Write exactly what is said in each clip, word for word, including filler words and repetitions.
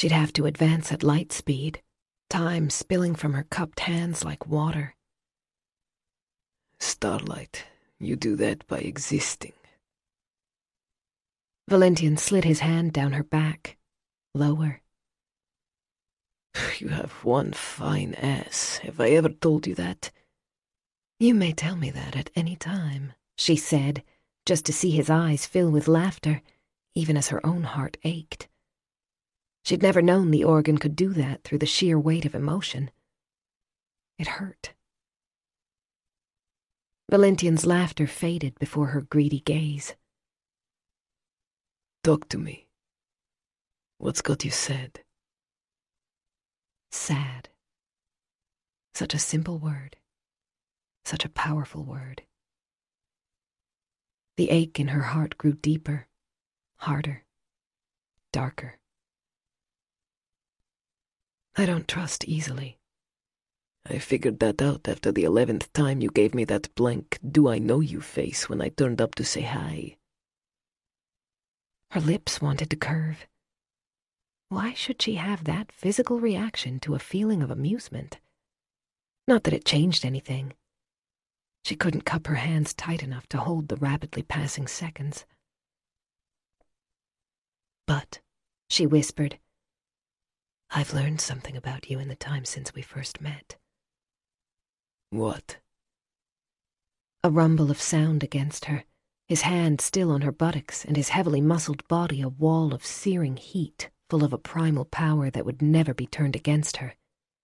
She'd have to advance at light speed, time spilling from her cupped hands like water. Starlight, you do that by existing. Valentian slid his hand down her back, lower. You have one fine ass. Have I ever told you that? You may tell me that at any time, she said, just to see his eyes fill with laughter, even as her own heart ached. She'd never known the organ could do that through the sheer weight of emotion. It hurt. Valentian's laughter faded before her greedy gaze. Talk to me. What's got you sad? Sad. Such a simple word. Such a powerful word. The ache in her heart grew deeper, harder, darker. I don't trust easily. I figured that out after the eleventh time you gave me that blank do-I-know-you face when I turned up to say hi. Her lips wanted to curve. Why should she have that physical reaction to a feeling of amusement? Not that it changed anything. She couldn't cup her hands tight enough to hold the rapidly passing seconds. But, she whispered, I've learned something about you in the time since we first met. What? A rumble of sound against her, his hand still on her buttocks and his heavily muscled body a wall of searing heat full of a primal power that would never be turned against her.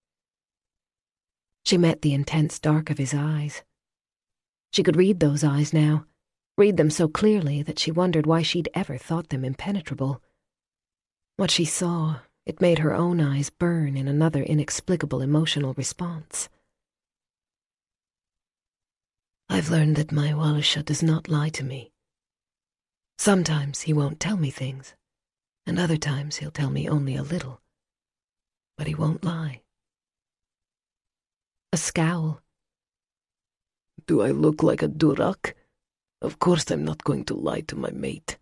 She met the intense dark of his eyes. She could read those eyes now, read them so clearly that she wondered why she'd ever thought them impenetrable. What she saw, it made her own eyes burn in another inexplicable emotional response. I've learned that my Walusha does not lie to me. Sometimes he won't tell me things, and other times he'll tell me only a little. But he won't lie. A scowl. Do I look like a durak? Of course I'm not going to lie to my mate.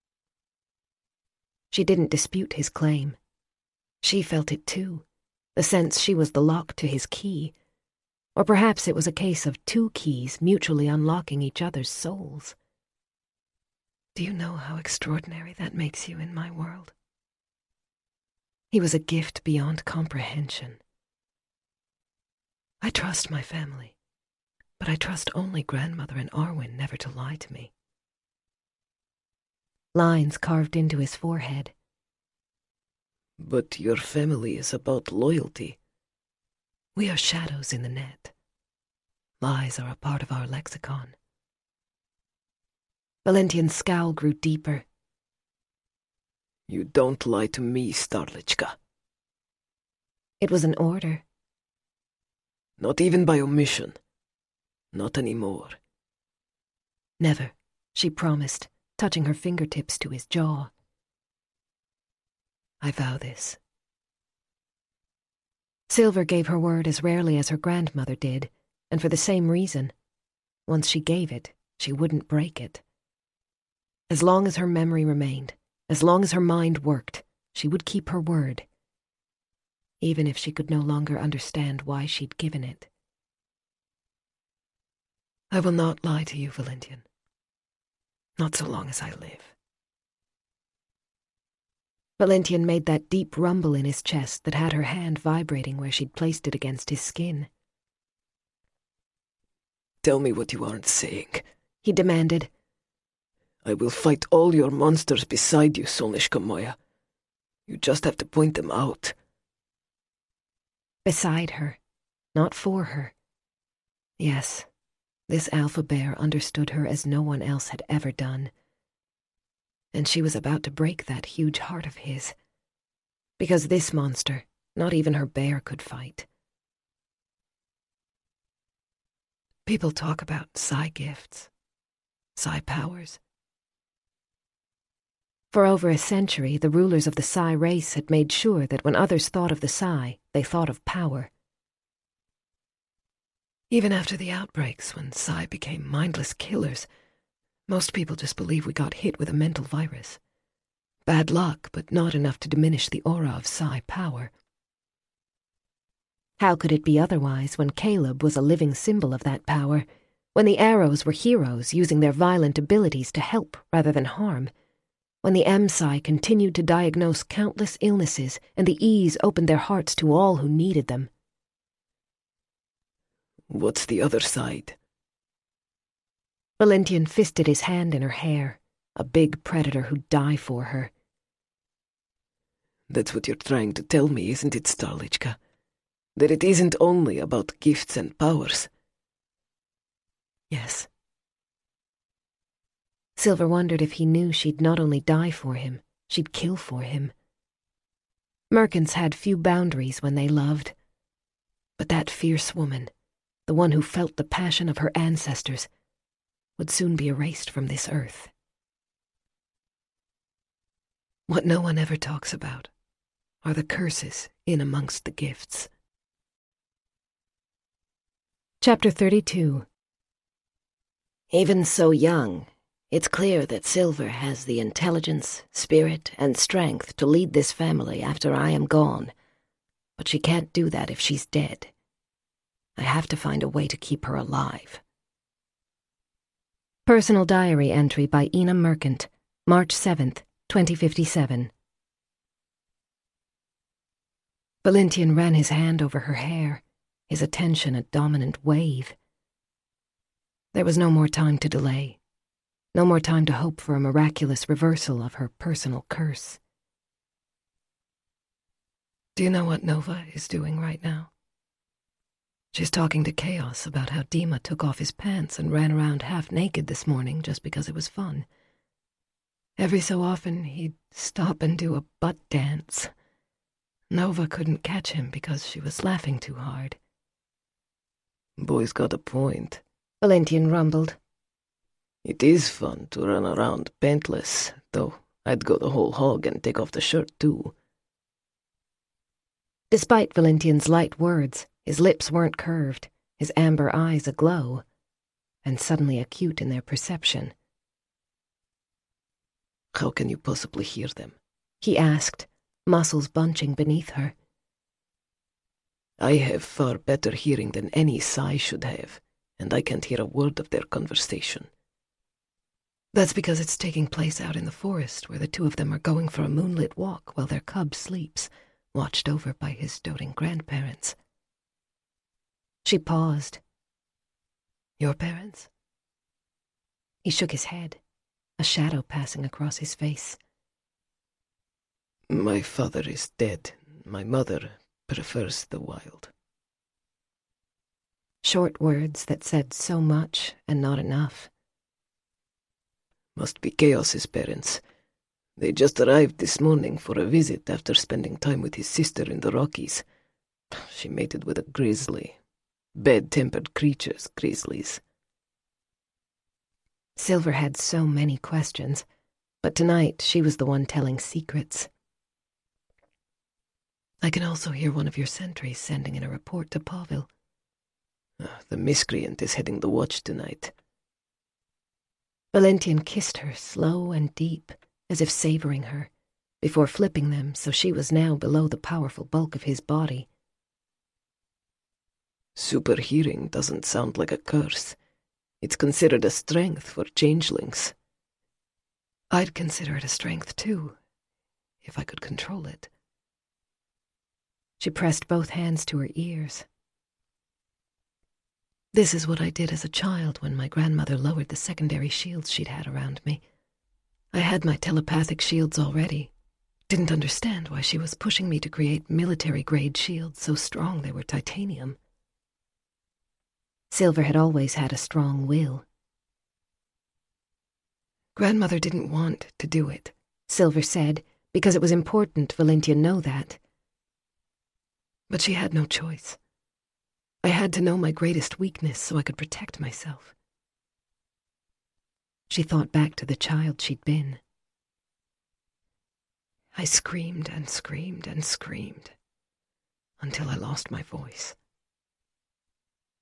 She didn't dispute his claim. She felt it too, the sense she was the lock to his key. Or perhaps it was a case of two keys mutually unlocking each other's souls. Do you know how extraordinary that makes you in my world? He was a gift beyond comprehension. I trust my family, but I trust only grandmother and Arwen never to lie to me. Lines carved into his forehead. But your family is about loyalty. We are shadows in the net. Lies are a part of our lexicon. Valentian's scowl grew deeper. You don't lie to me, Starlichka. It was an order. Not even by omission. Not anymore. Never, she promised, touching her fingertips to his jaw. I vow this. Silver gave her word as rarely as her grandmother did, and for the same reason. Once she gave it, she wouldn't break it. As long as her memory remained, as long as her mind worked, she would keep her word, even if she could no longer understand why she'd given it. I will not lie to you, Valentian. Not so long as I live. Valentian made that deep rumble in his chest that had her hand vibrating where she'd placed it against his skin. Tell me what you aren't saying, he demanded. I will fight all your monsters beside you, Solnishka Moya. You just have to point them out. Beside her, not for her. Yes, this alpha bear understood her as no one else had ever done. And she was about to break that huge heart of his. Because this monster, not even her bear could fight. People talk about psi gifts, psi powers. For over a century, the rulers of the Psi race had made sure that when others thought of the Psi, they thought of power. Even after the outbreaks, when Psi became mindless killers, most people just believe we got hit with a mental virus. Bad luck, but not enough to diminish the aura of Psi power. How could it be otherwise when Caleb was a living symbol of that power, when the Arrows were heroes using their violent abilities to help rather than harm, when the M-Psi continued to diagnose countless illnesses and the E's opened their hearts to all who needed them? What's the other side? Valentian fisted his hand in her hair, a big predator who'd die for her. That's what you're trying to tell me, isn't it, Starlichka? That it isn't only about gifts and powers. Yes. Silver wondered if he knew she'd not only die for him, she'd kill for him. Merkins had few boundaries when they loved. But that fierce woman, the one who felt the passion of her ancestors, would soon be erased from this earth. What no one ever talks about are the curses in amongst the gifts. Chapter thirty-two. Even so young, it's clear that Silver has the intelligence, spirit, and strength to lead this family after I am gone. But she can't do that if she's dead. I have to find a way to keep her alive. Personal diary entry by Ina Merkant, March seventh, twenty fifty-seven. Valentian ran his hand over her hair, his attention a dominant wave. There was no more time to delay, no more time to hope for a miraculous reversal of her personal curse. Do you know what Nova is doing right now? She's talking to Chaos about how Dima took off his pants and ran around half naked this morning just because it was fun. Every so often he'd stop and do a butt dance. Nova couldn't catch him because she was laughing too hard. Boy's got a point, Valentian rumbled. It is fun to run around pantless, though I'd go the whole hog and take off the shirt too. Despite Valentian's light words, his lips weren't curved, his amber eyes aglow, and suddenly acute in their perception. How can you possibly hear them? He asked, muscles bunching beneath her. I have far better hearing than any Psi should have, and I can't hear a word of their conversation. That's because it's taking place out in the forest where the two of them are going for a moonlit walk while their cub sleeps, watched over by his doting grandparents. She paused. Your parents? He shook his head, a shadow passing across his face. My father is dead. My mother prefers the wild. Short words that said so much and not enough. Must be Chaos's parents. They just arrived this morning for a visit after spending time with his sister in the Rockies. She mated with a grizzly. Bad-tempered creatures, grizzlies. Silver had so many questions, but tonight she was the one telling secrets. I can also hear one of your sentries sending in a report to Pavel. Uh, the miscreant is heading the watch tonight. Valentian kissed her slow and deep, as if savoring her, before flipping them so she was now below the powerful bulk of his body. Super hearing doesn't sound like a curse. It's considered a strength for changelings. I'd consider it a strength, too, if I could control it. She pressed both hands to her ears. This is what I did as a child when my grandmother lowered the secondary shields she'd had around me. I had my telepathic shields already. Didn't understand why she was pushing me to create military-grade shields so strong they were titanium. Silver had always had a strong will. Grandmother didn't want to do it, Silver said, because it was important Valentian know that. But she had no choice. I had to know my greatest weakness so I could protect myself. She thought back to the child she'd been. I screamed and screamed and screamed until I lost my voice.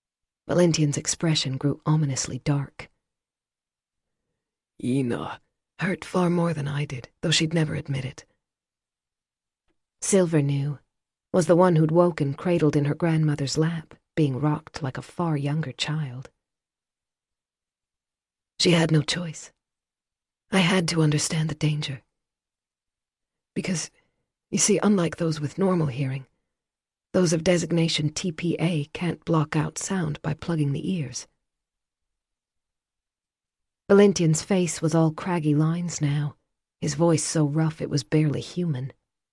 Valentian's expression grew ominously dark. Ina, Hurt far more than I did, though she'd never admit it. Silver knew, was the one who'd woken cradled in her grandmother's lap, being rocked like a far younger child. She had no choice. I had to understand the danger. Because, you see, unlike those with normal hearing, those of designation T P A can't block out sound by plugging the ears. Valentian's face was all craggy lines now, his voice so rough it was barely human.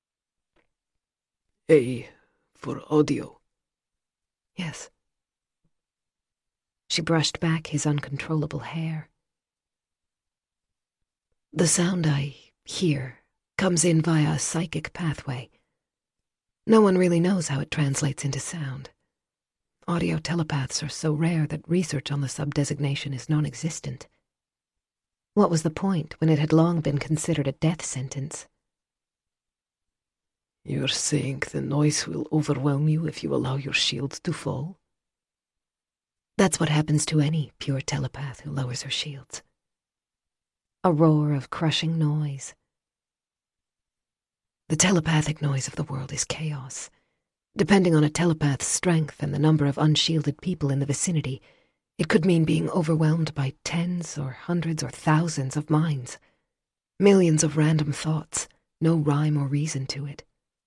A for audio. Yes. She brushed back his uncontrollable hair. The sound I hear comes in via a psychic pathway. No one really knows how it translates into sound. Audio telepaths are so rare that research on the sub-designation is non-existent. What was the point when it had long been considered a death sentence? You're saying the noise will overwhelm you if you allow your shield to fall? That's what happens to any pure telepath who lowers her shields. A roar of crushing noise. The telepathic noise of the world is chaos. Depending on a telepath's strength and the number of unshielded people in the vicinity, it could mean being overwhelmed by tens or hundreds or thousands of minds. Millions of random thoughts, no rhyme or reason to it.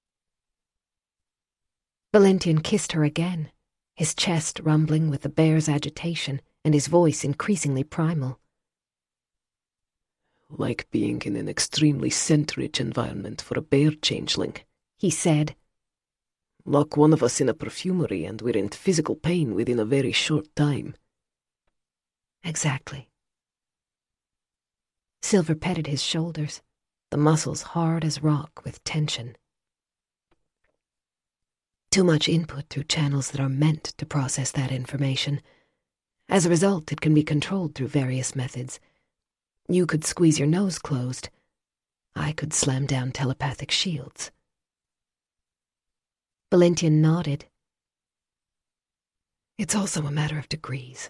Valentian kissed her again, his chest rumbling with the bear's agitation and his voice increasingly primal. Like being in an extremely scent-rich environment for a bear changeling, he said. Lock one of us in a perfumery and we're in physical pain within a very short time. Exactly. Silver petted his shoulders, the muscles hard as rock with tension. Too much input through channels that are meant to process that information. As a result, it can be controlled through various methods. You could squeeze your nose closed. I could slam down telepathic shields. Valentian nodded. It's also a matter of degrees.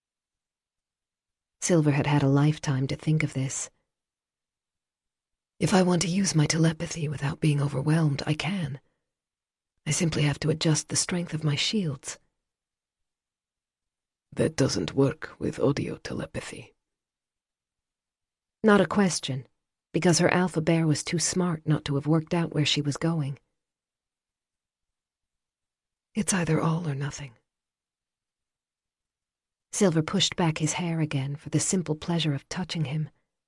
Silver had had a lifetime to think of this. If I want to use my telepathy without being overwhelmed, I can. I simply have to adjust the strength of my shields. That doesn't work with audio telepathy. Not a question, because her alpha bear was too smart not to have worked out where she was going. It's either all or nothing. Silver pushed back his hair again for the simple pleasure of touching him.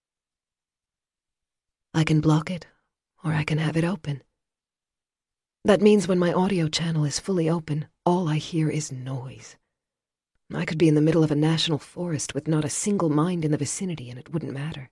I can block it, or I can have it open. That means when my audio channel is fully open, all I hear is noise. I could be in the middle of a national forest with not a single mind in the vicinity, and it wouldn't matter.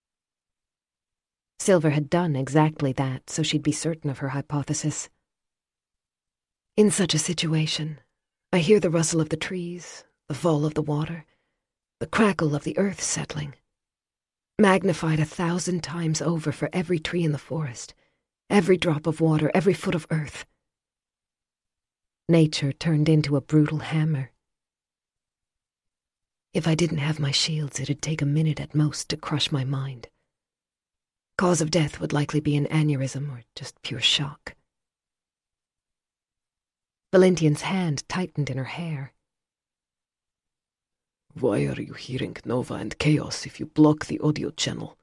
Silver had done exactly that, so she'd be certain of her hypothesis. In such a situation, I hear the rustle of the trees, the fall of the water, the crackle of the earth settling, magnified a thousand times over for every tree in the forest, every drop of water, every foot of earth. Nature turned into a brutal hammer. If I didn't have my shields, it'd take a minute at most to crush my mind. Cause of death would likely be an aneurysm or just pure shock. Valentian's hand tightened in her hair. Why are you hearing Nova and Chaos if you block the audio channel?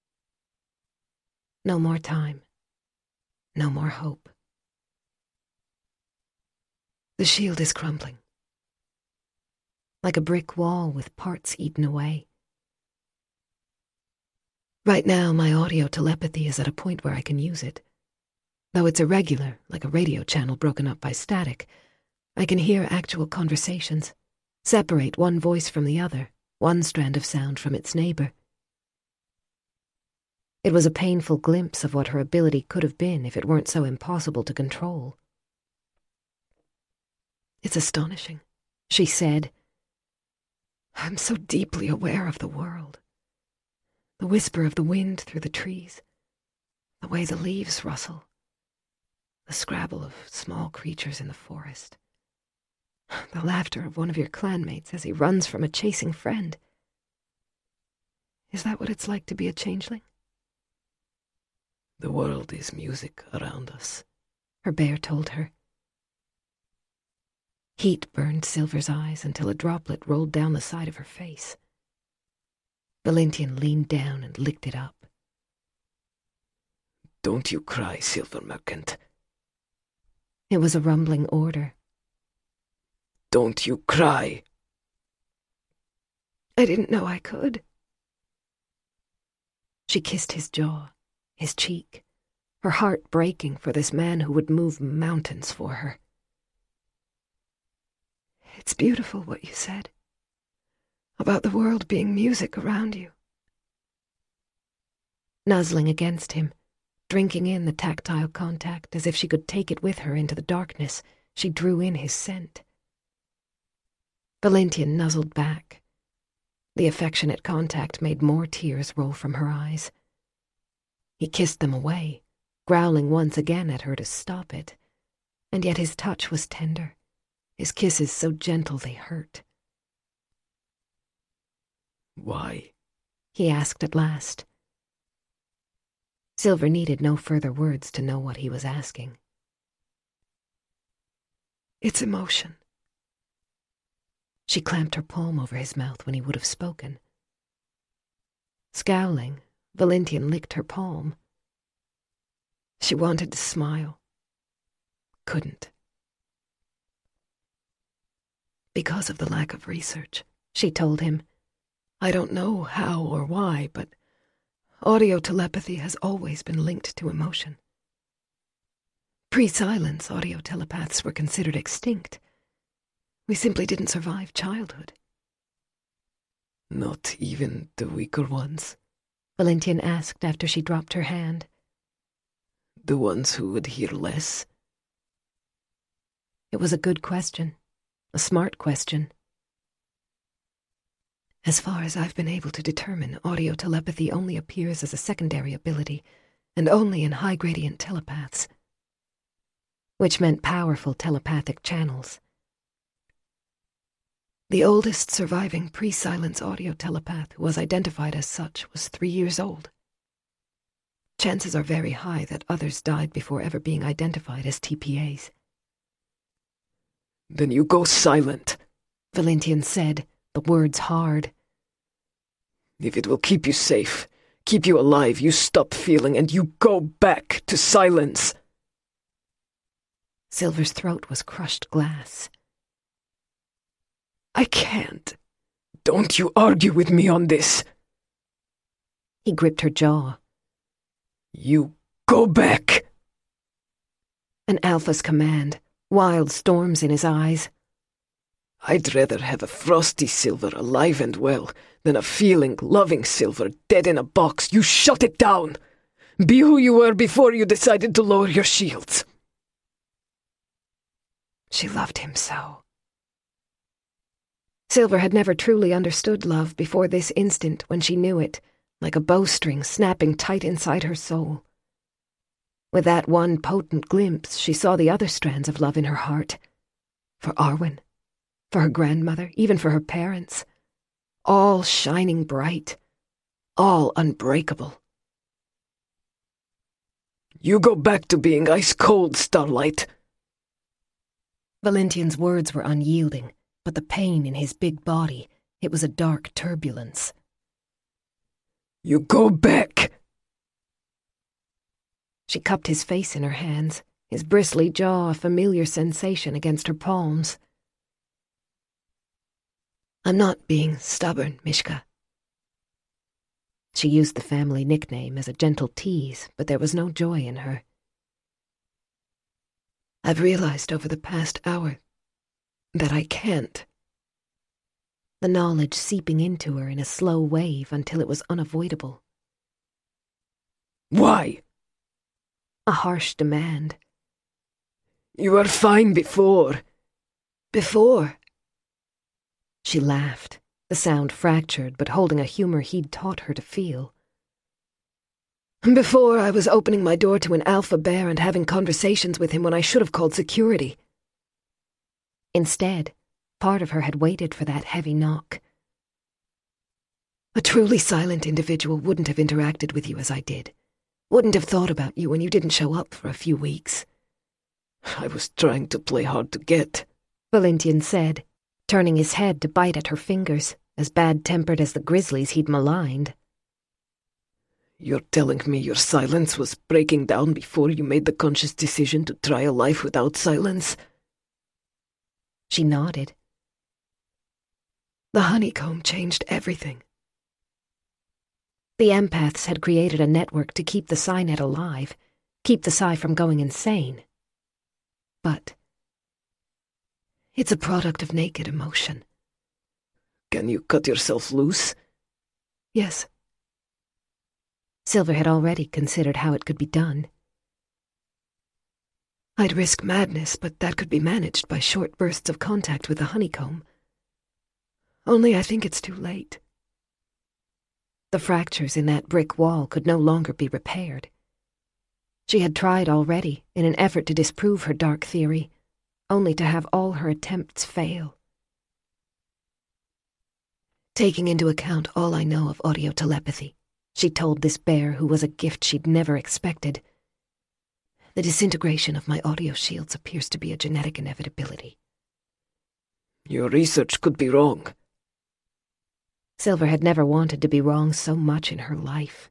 No more time. No more hope. The shield is crumbling. Like a brick wall with parts eaten away. Right now, my audio telepathy is at a point where I can use it. Though it's irregular, like a radio channel broken up by static, I can hear actual conversations, separate one voice from the other, one strand of sound from its neighbor. It was a painful glimpse of what her ability could have been if it weren't so impossible to control. It's astonishing, she said. I'm so deeply aware of the world. The whisper of the wind through the trees, the way the leaves rustle, the scrabble of small creatures in the forest, the laughter of one of your clanmates as he runs from a chasing friend. Is that what it's like to be a changeling? The world is music around us, her bear told her. Heat burned Silver's eyes until a droplet rolled down the side of her face. Valentian leaned down and licked it up. Don't you cry, Silver Merchant. It was a rumbling order. Don't you cry. I didn't know I could. She kissed his jaw, his cheek, her heart breaking for this man who would move mountains for her. It's beautiful what you said, about the world being music around you. Nuzzling against him, drinking in the tactile contact as if she could take it with her into the darkness, she drew in his scent. Valentian nuzzled back. The affectionate contact made more tears roll from her eyes. He kissed them away, growling once again at her to stop it, and yet his touch was tender, his kisses so gentle they hurt. Why? He asked at last. Silver needed no further words to know what he was asking. It's emotion. She clamped her palm over his mouth when he would have spoken. Scowling, Valentian licked her palm. She wanted to smile. Couldn't. Because of the lack of research, she told him. I don't know how or why, but audio telepathy has always been linked to emotion. Pre-silence, audio telepaths were considered extinct. We simply didn't survive childhood. Not even the weaker ones? Valentian asked after she dropped her hand. The ones who would hear less? It was a good question, a smart question. As far as I've been able to determine, audio telepathy only appears as a secondary ability, and only in high-gradient telepaths, which meant powerful telepathic channels. The oldest surviving pre-silence audio telepath who was identified as such was three years old. Chances are very high that others died before ever being identified as T P As. Then you go silent, Valentian said, the words hard. If it will keep you safe, keep you alive, you stop feeling and you go back to silence. Silver's throat was crushed glass. I can't. Don't you argue with me on this. He gripped her jaw. You go back. An alpha's command, wild storms in his eyes. I'd rather have a frosty Silver alive and well than a feeling, loving Silver dead in a box. You shut it down. Be who you were before you decided to lower your shields. She loved him so. Silver had never truly understood love before this instant when she knew it, like a bowstring snapping tight inside her soul. With that one potent glimpse, she saw the other strands of love in her heart. For Arwen, for her grandmother, even for her parents. All shining bright, all unbreakable. You go back to being ice-cold, Starlight. Valentian's words were unyielding, but the pain in his big body, it was a dark turbulence. You go back! She cupped his face in her hands, his bristly jaw a familiar sensation against her palms. I'm not being stubborn, Mishka. She used the family nickname as a gentle tease, but there was no joy in her. I've realized over the past hour that I can't. The knowledge seeping into her in a slow wave until it was unavoidable. Why? A harsh demand. You were fine before. Before? She laughed, the sound fractured but holding a humor he'd taught her to feel. Before I was opening my door to an alpha bear and having conversations with him when I should have called security. Instead, part of her had waited for that heavy knock. A truly silent individual wouldn't have interacted with you as I did. Wouldn't have thought about you when you didn't show up for a few weeks. I was trying to play hard to get, Valentian said, turning his head to bite at her fingers, as bad-tempered as the grizzlies he'd maligned. You're telling me your silence was breaking down before you made the conscious decision to try a life without silence? She nodded. The honeycomb changed everything. The empaths had created a network to keep the Psynet alive, keep the Psy from going insane. But it's a product of naked emotion. Can you cut yourself loose? Yes. Silver had already considered how it could be done. I'd risk madness, but that could be managed by short bursts of contact with the honeycomb. Only I think it's too late. The fractures in that brick wall could no longer be repaired. She had tried already in an effort to disprove her dark theory, only to have all her attempts fail. Taking into account all I know of audio telepathy, she told this bear who was a gift she'd never expected, the disintegration of my audio shields appears to be a genetic inevitability. Your research could be wrong. Silver had never wanted to be wrong so much in her life.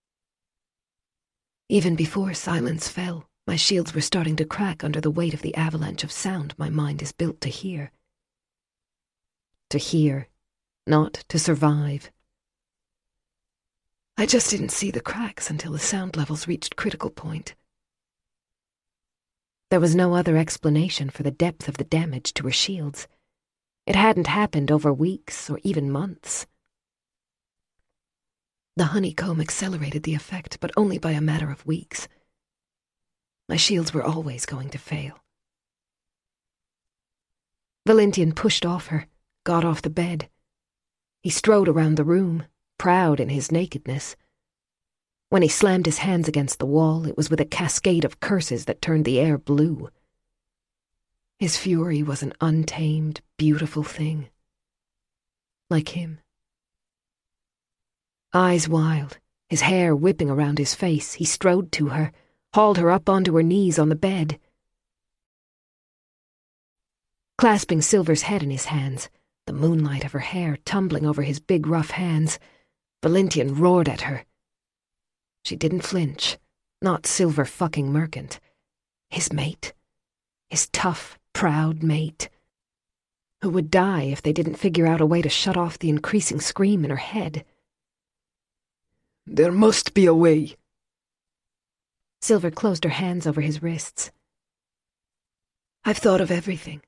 Even before silence fell, my shields were starting to crack under the weight of the avalanche of sound my mind is built to hear. To hear, not to survive. I just didn't see the cracks until the sound levels reached critical point. There was no other explanation for the depth of the damage to her shields. It hadn't happened over weeks or even months. The honeycomb accelerated the effect, but only by a matter of weeks. My shields were always going to fail. Valentian pushed off her, got off the bed. He strode around the room, proud in his nakedness. When he slammed his hands against the wall, it was with a cascade of curses that turned the air blue. His fury was an untamed, beautiful thing. Like him. Eyes wild, his hair whipping around his face, he strode to her, hauled her up onto her knees on the bed. Clasping Silver's head in his hands, the moonlight of her hair tumbling over his big rough hands, Valentian roared at her. She didn't flinch, not Silver fucking Merchant. His mate. His tough, proud mate. Who would die if they didn't figure out a way to shut off the increasing scream in her head. There must be a way. Silver closed her hands over his wrists. I've thought of everything.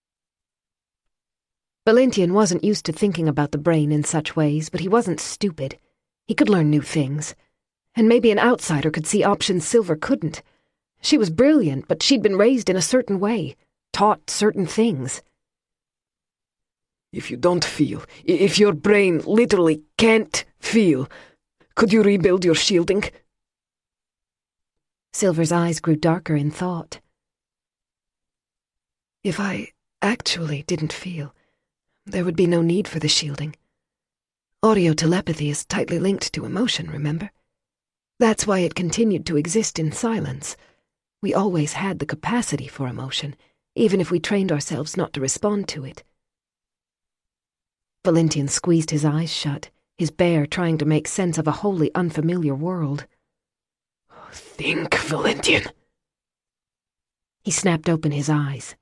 Valentian wasn't used to thinking about the brain in such ways, but he wasn't stupid. He could learn new things. And maybe an outsider could see options Silver couldn't. She was brilliant, but she'd been raised in a certain way, taught certain things. If you don't feel, if your brain literally can't feel, could you rebuild your shielding? Silver's eyes grew darker in thought. If I actually didn't feel, there would be no need for the shielding. Audio telepathy is tightly linked to emotion, remember? That's why it continued to exist in silence. We always had the capacity for emotion, even if we trained ourselves not to respond to it. Valentian squeezed his eyes shut, his bear trying to make sense of a wholly unfamiliar world. Think, Valentian. He snapped open his eyes.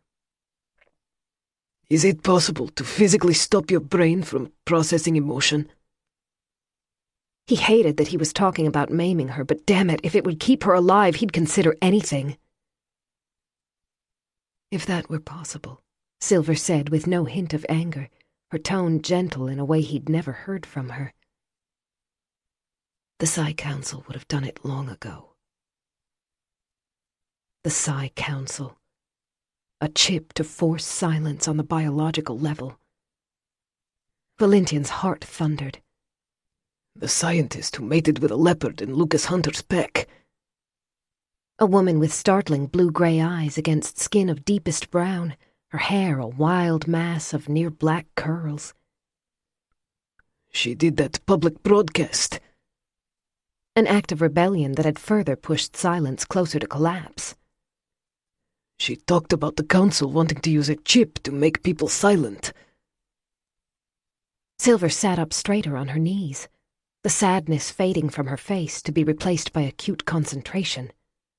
Is it possible to physically stop your brain from processing emotion? He hated that he was talking about maiming her, but damn it, if it would keep her alive, he'd consider anything. If that were possible, Silver said with no hint of anger, her tone gentle in a way he'd never heard from her. The Psy Council would have done it long ago. The Psy Council. A chip to force silence on the biological level. Valentian's heart thundered. The scientist who mated with a leopard in Lucas Hunter's pack. A woman with startling blue-gray eyes against skin of deepest brown, her hair a wild mass of near-black curls. She did that public broadcast. An act of rebellion that had further pushed Silence closer to collapse. She talked about the council wanting to use a chip to make people silent. Silver sat up straighter on her knees, the sadness fading from her face to be replaced by acute concentration.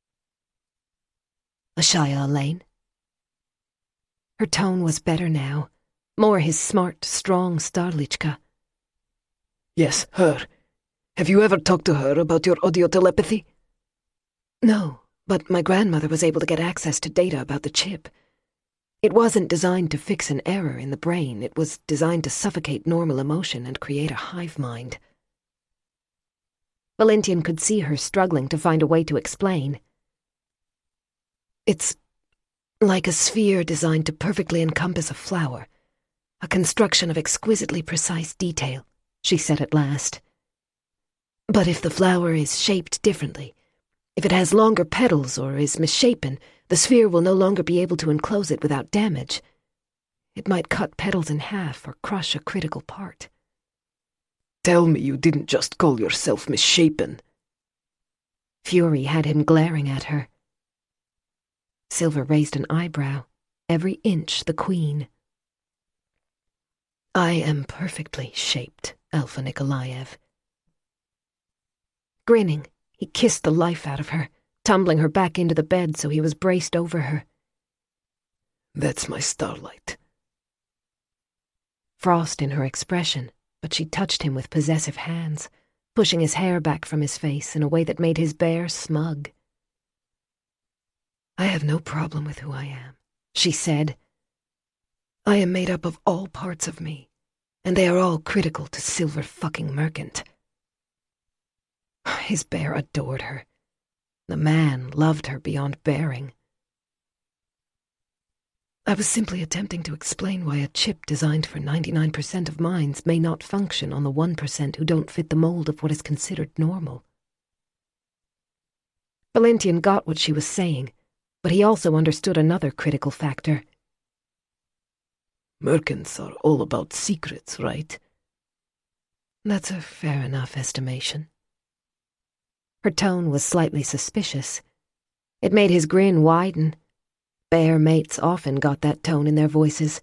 Ashaya Elaine? Her tone was better now, more his smart, strong Starlichka. Yes, her. Have you ever talked to her about your audio telepathy? No, but my grandmother was able to get access to data about the chip. It wasn't designed to fix an error in the brain. It was designed to suffocate normal emotion and create a hive mind. Valentian could see her struggling to find a way to explain. It's like a sphere designed to perfectly encompass a flower, a construction of exquisitely precise detail, she said at last. But if the flower is shaped differently, if it has longer petals or is misshapen, the sphere will no longer be able to enclose it without damage. It might cut petals in half or crush a critical part. Tell me you didn't just call yourself misshapen. Fury had him glaring at her. Silver raised an eyebrow, every inch the queen. I am perfectly shaped, Alpha Nikolaev. Grinning, he kissed the life out of her, tumbling her back into the bed so he was braced over her. That's my starlight. Frost in her expression, but she touched him with possessive hands, pushing his hair back from his face in a way that made his bear smug. I have no problem with who I am, she said. I am made up of all parts of me, and they are all critical to Silver fucking Merchant. His bear adored her. The man loved her beyond bearing. I was simply attempting to explain why a chip designed for ninety-nine percent of minds may not function on the one percent who don't fit the mold of what is considered normal. Valentian got what she was saying, but he also understood another critical factor. Merchants are all about secrets, right? That's a fair enough estimation. Her tone was slightly suspicious. It made his grin widen. Bear mates often got that tone in their voices.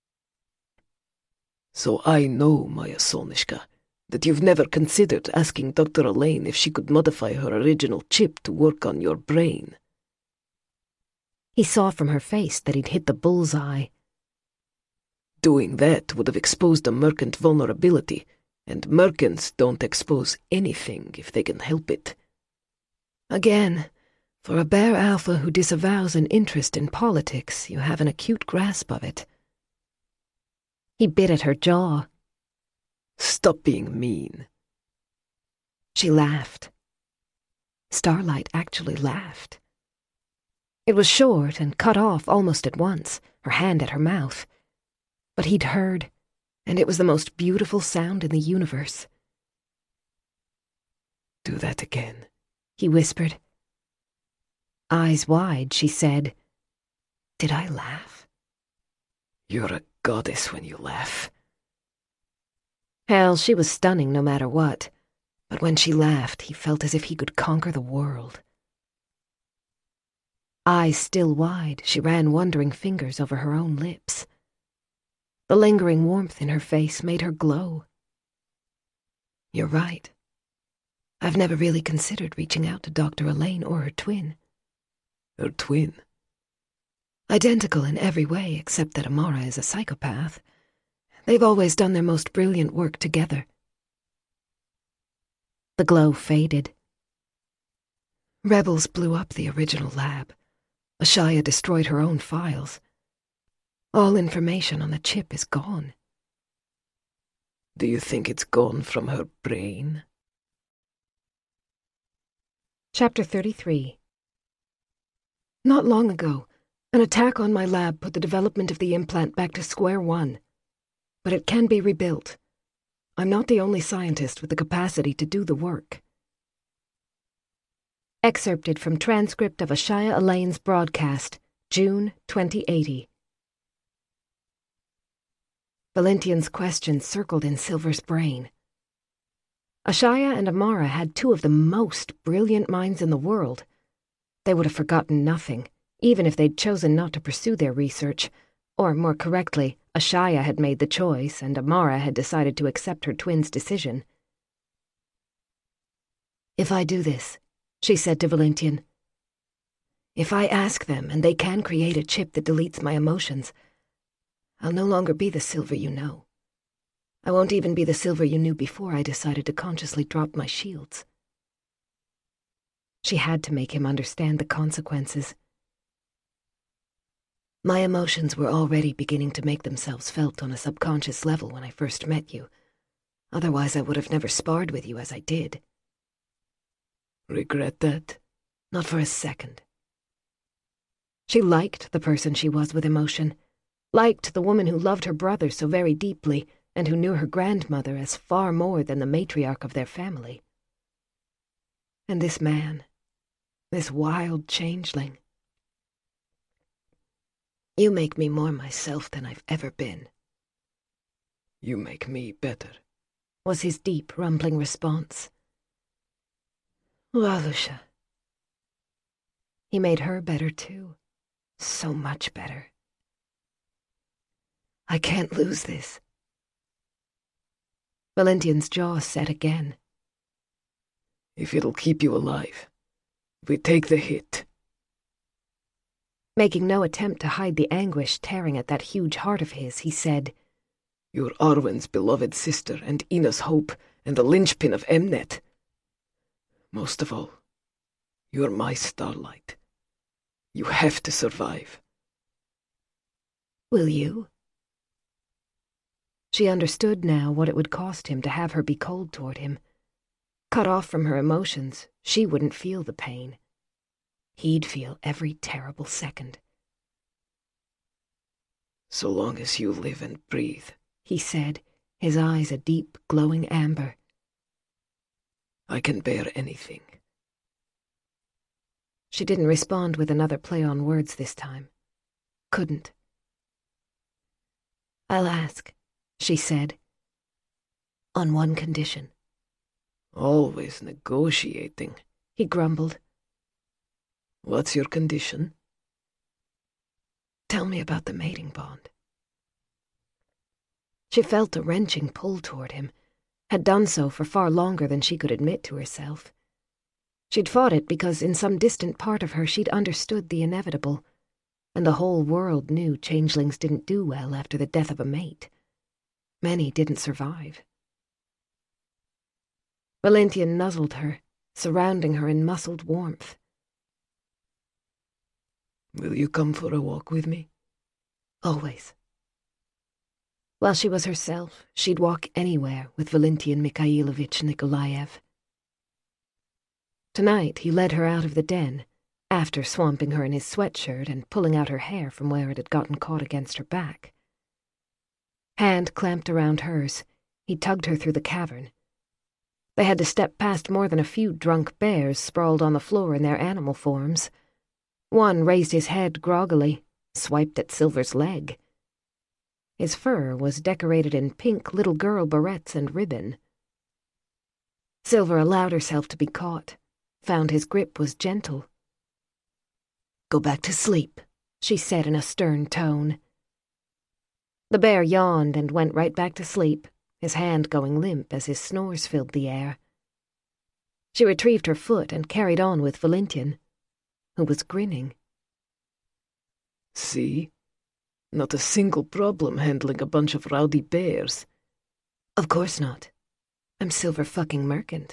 So I know, Maya Solnishka, that you've never considered asking Doctor Elaine if she could modify her original chip to work on your brain. He saw from her face that he'd hit the bullseye. Doing that would have exposed a merchant vulnerability, and merchants don't expose anything if they can help it. Again, for a bear alpha who disavows an interest in politics, you have an acute grasp of it. He bit at her jaw. Stop being mean. She laughed. Starlight actually laughed. It was short and cut off almost at once, her hand at her mouth. But he'd heard, and it was the most beautiful sound in the universe. Do that again, he whispered. Eyes wide, she said, Did I laugh? You're a goddess when you laugh. Hell, she was stunning no matter what, but when she laughed, he felt as if he could conquer the world. Eyes still wide, she ran wondering fingers over her own lips. The lingering warmth in her face made her glow. You're right. I've never really considered reaching out to Doctor Elaine or her twin. Her twin? Identical in every way except that Amara is a psychopath. They've always done their most brilliant work together. The glow faded. Rebels blew up the original lab. Ashaya destroyed her own files. All information on the chip is gone. Do you think it's gone from her brain? Chapter thirty-three. Not long ago, an attack on my lab put the development of the implant back to square one. But it can be rebuilt. I'm not the only scientist with the capacity to do the work. Excerpted from transcript of Ashaya Elaine's broadcast, June twenty eighty. Valentian's question circled in Silver's brain, Ashaya and Amara had two of the most brilliant minds in the world. They would have forgotten nothing, even if they'd chosen not to pursue their research, or more correctly, Ashaya had made the choice and Amara had decided to accept her twin's decision. If I do this, she said to Valentian, if I ask them and they can create a chip that deletes my emotions, I'll no longer be the Silver you know. I won't even be the Silver you knew before I decided to consciously drop my shields. She had to make him understand the consequences. My emotions were already beginning to make themselves felt on a subconscious level when I first met you. Otherwise, I would have never sparred with you as I did. Regret that? Not for a second. She liked the person she was with emotion, liked the woman who loved her brother so very deeply and who knew her grandmother as far more than the matriarch of their family. And this man, this wild changeling. You make me more myself than I've ever been. You make me better, was his deep, rumbling response. Valusha. He made her better too. So much better. I can't lose this. Valentian's jaw set again. If it'll keep you alive, we take the hit. Making no attempt to hide the anguish tearing at that huge heart of his, he said, You're Arwen's beloved sister and Ina's hope and the linchpin of Mnet. Most of all, you're my starlight. You have to survive. Will you? She understood now what it would cost him to have her be cold toward him. Cut off from her emotions, she wouldn't feel the pain. He'd feel every terrible second. So long as you live and breathe, he said, his eyes a deep, glowing amber. I can bear anything. She didn't respond with another play on words this time. Couldn't. I'll ask, she said, on one condition. Always negotiating, he grumbled. What's your condition? Tell me about the mating bond. She felt a wrenching pull toward him, had done so for far longer than she could admit to herself. She'd fought it because in some distant part of her she'd understood the inevitable, and the whole world knew changelings didn't do well after the death of a mate. Many didn't survive. Valentian nuzzled her, surrounding her in muscled warmth. Will you come for a walk with me? Always. While she was herself, she'd walk anywhere with Valentian Mikhailovich Nikolaev. Tonight he led her out of the den, after swamping her in his sweatshirt and pulling out her hair from where it had gotten caught against her back. Hand clamped around hers, he tugged her through the cavern. They had to step past more than a few drunk bears sprawled on the floor in their animal forms. One raised his head groggily, swiped at Silver's leg. His fur was decorated in pink little girl barrettes and ribbon. Silver allowed herself to be caught, found his grip was gentle. Go back to sleep, she said in a stern tone. The bear yawned and went right back to sleep, his hand going limp as his snores filled the air. She retrieved her foot and carried on with Valentian, who was grinning. See? Not a single problem handling a bunch of rowdy bears. Of course not. I'm Silver fucking Merchant.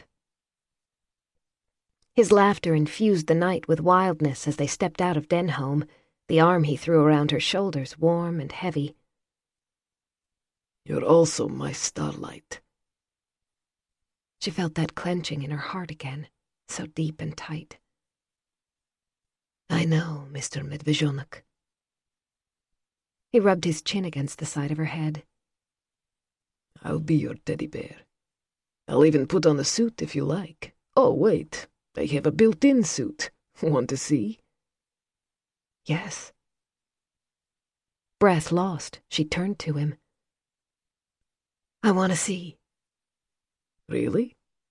His laughter infused the night with wildness as they stepped out of Denholm, the arm he threw around her shoulders warm and heavy. You're also my starlight. She felt that clenching in her heart again, so deep and tight. I know, Mister Medvezhenok. He rubbed his chin against the side of her head. I'll be your teddy bear. I'll even put on a suit if you like. Oh, wait, I have a built-in suit. Want to see? Yes. Breath lost, she turned to him. I want to see. Really?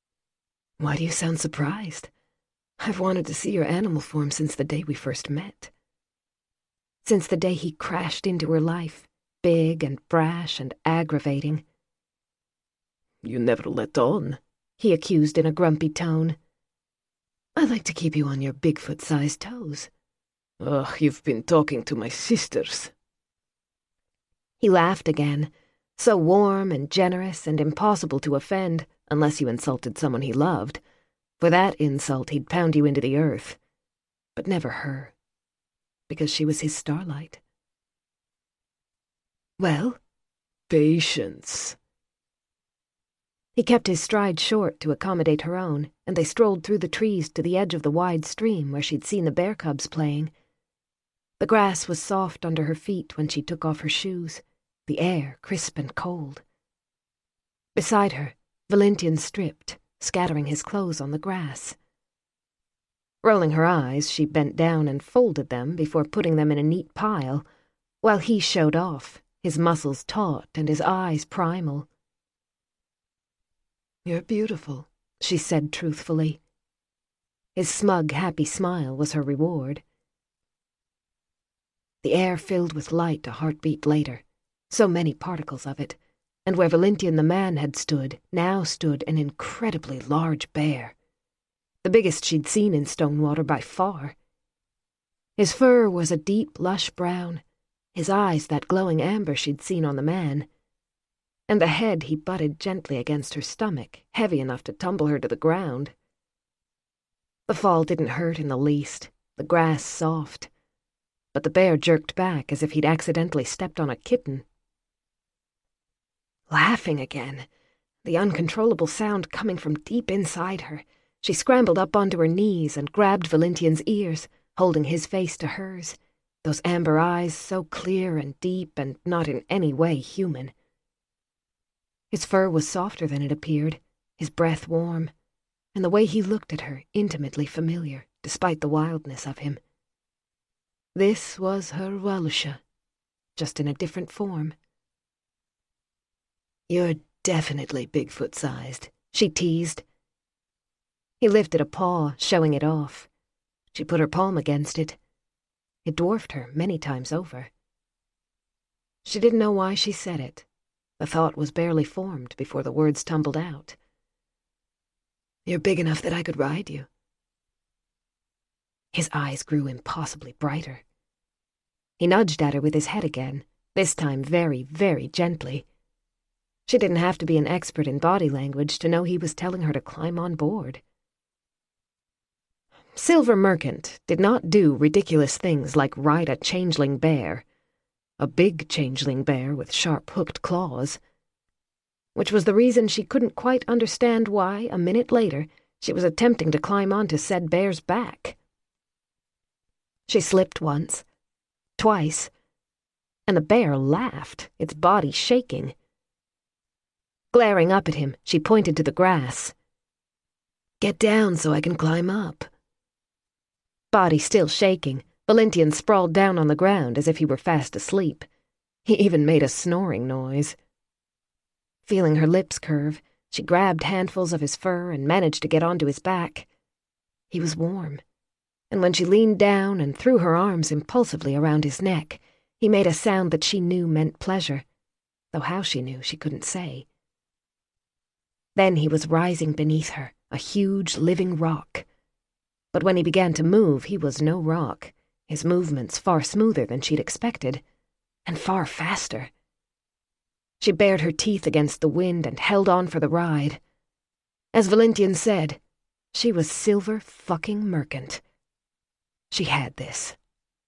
Why do you sound surprised? I've wanted to see your animal form since the day we first met. Since the day he crashed into her life, big and brash and aggravating. You never let on, he accused in a grumpy tone. I like to keep you on your Bigfoot-sized toes. Ugh, you've been talking to my sisters. He laughed again, so warm and generous and impossible to offend unless you insulted someone he loved. For that insult he'd pound you into the earth. But never her, because she was his starlight. Well? Patience. He kept his stride short to accommodate her own, and they strolled through the trees to the edge of the wide stream where she'd seen the bear cubs playing. The grass was soft under her feet when she took off her shoes, the air crisp and cold. Beside her, Valentian stripped, scattering his clothes on the grass. Rolling her eyes, she bent down and folded them before putting them in a neat pile, while he showed off, his muscles taut and his eyes primal. You're beautiful, she said truthfully. His smug, happy smile was her reward. The air filled with light a heartbeat later, so many particles of it, and where Valentian the man had stood, now stood an incredibly large bear, the biggest she'd seen in Stonewater by far. His fur was a deep, lush brown, his eyes that glowing amber she'd seen on the man, and the head he butted gently against her stomach, heavy enough to tumble her to the ground. The fall didn't hurt in the least, the grass soft, but the bear jerked back as if he'd accidentally stepped on a kitten. Laughing again, the uncontrollable sound coming from deep inside her, she scrambled up onto her knees and grabbed Valentian's ears, holding his face to hers, those amber eyes so clear and deep and not in any way human. His fur was softer than it appeared, his breath warm, and the way he looked at her intimately familiar, despite the wildness of him. This was her Walusha, just in a different form. You're definitely Bigfoot-sized, she teased. He lifted a paw, showing it off. She put her palm against it. It dwarfed her many times over. She didn't know why she said it. The thought was barely formed before the words tumbled out. You're big enough that I could ride you. His eyes grew impossibly brighter. He nudged at her with his head again, this time very, very gently. She didn't have to be an expert in body language to know he was telling her to climb on board. Silver Merchant did not do ridiculous things like ride a changeling bear, a big changeling bear with sharp hooked claws, which was the reason she couldn't quite understand why, a minute later, she was attempting to climb onto said bear's back. She slipped once, twice, and the bear laughed, its body shaking. Glaring up at him, she pointed to the grass. Get down so I can climb up. Body still shaking, Valentian sprawled down on the ground as if he were fast asleep. He even made a snoring noise. Feeling her lips curve, she grabbed handfuls of his fur and managed to get onto his back. He was warm, and when she leaned down and threw her arms impulsively around his neck, he made a sound that she knew meant pleasure, though how she knew she couldn't say. Then he was rising beneath her, a huge living rock. But when he began to move, he was no rock, his movements far smoother than she'd expected, and far faster. She bared her teeth against the wind and held on for the ride. As Valentian said, she was Silver fucking Merchant. She had this.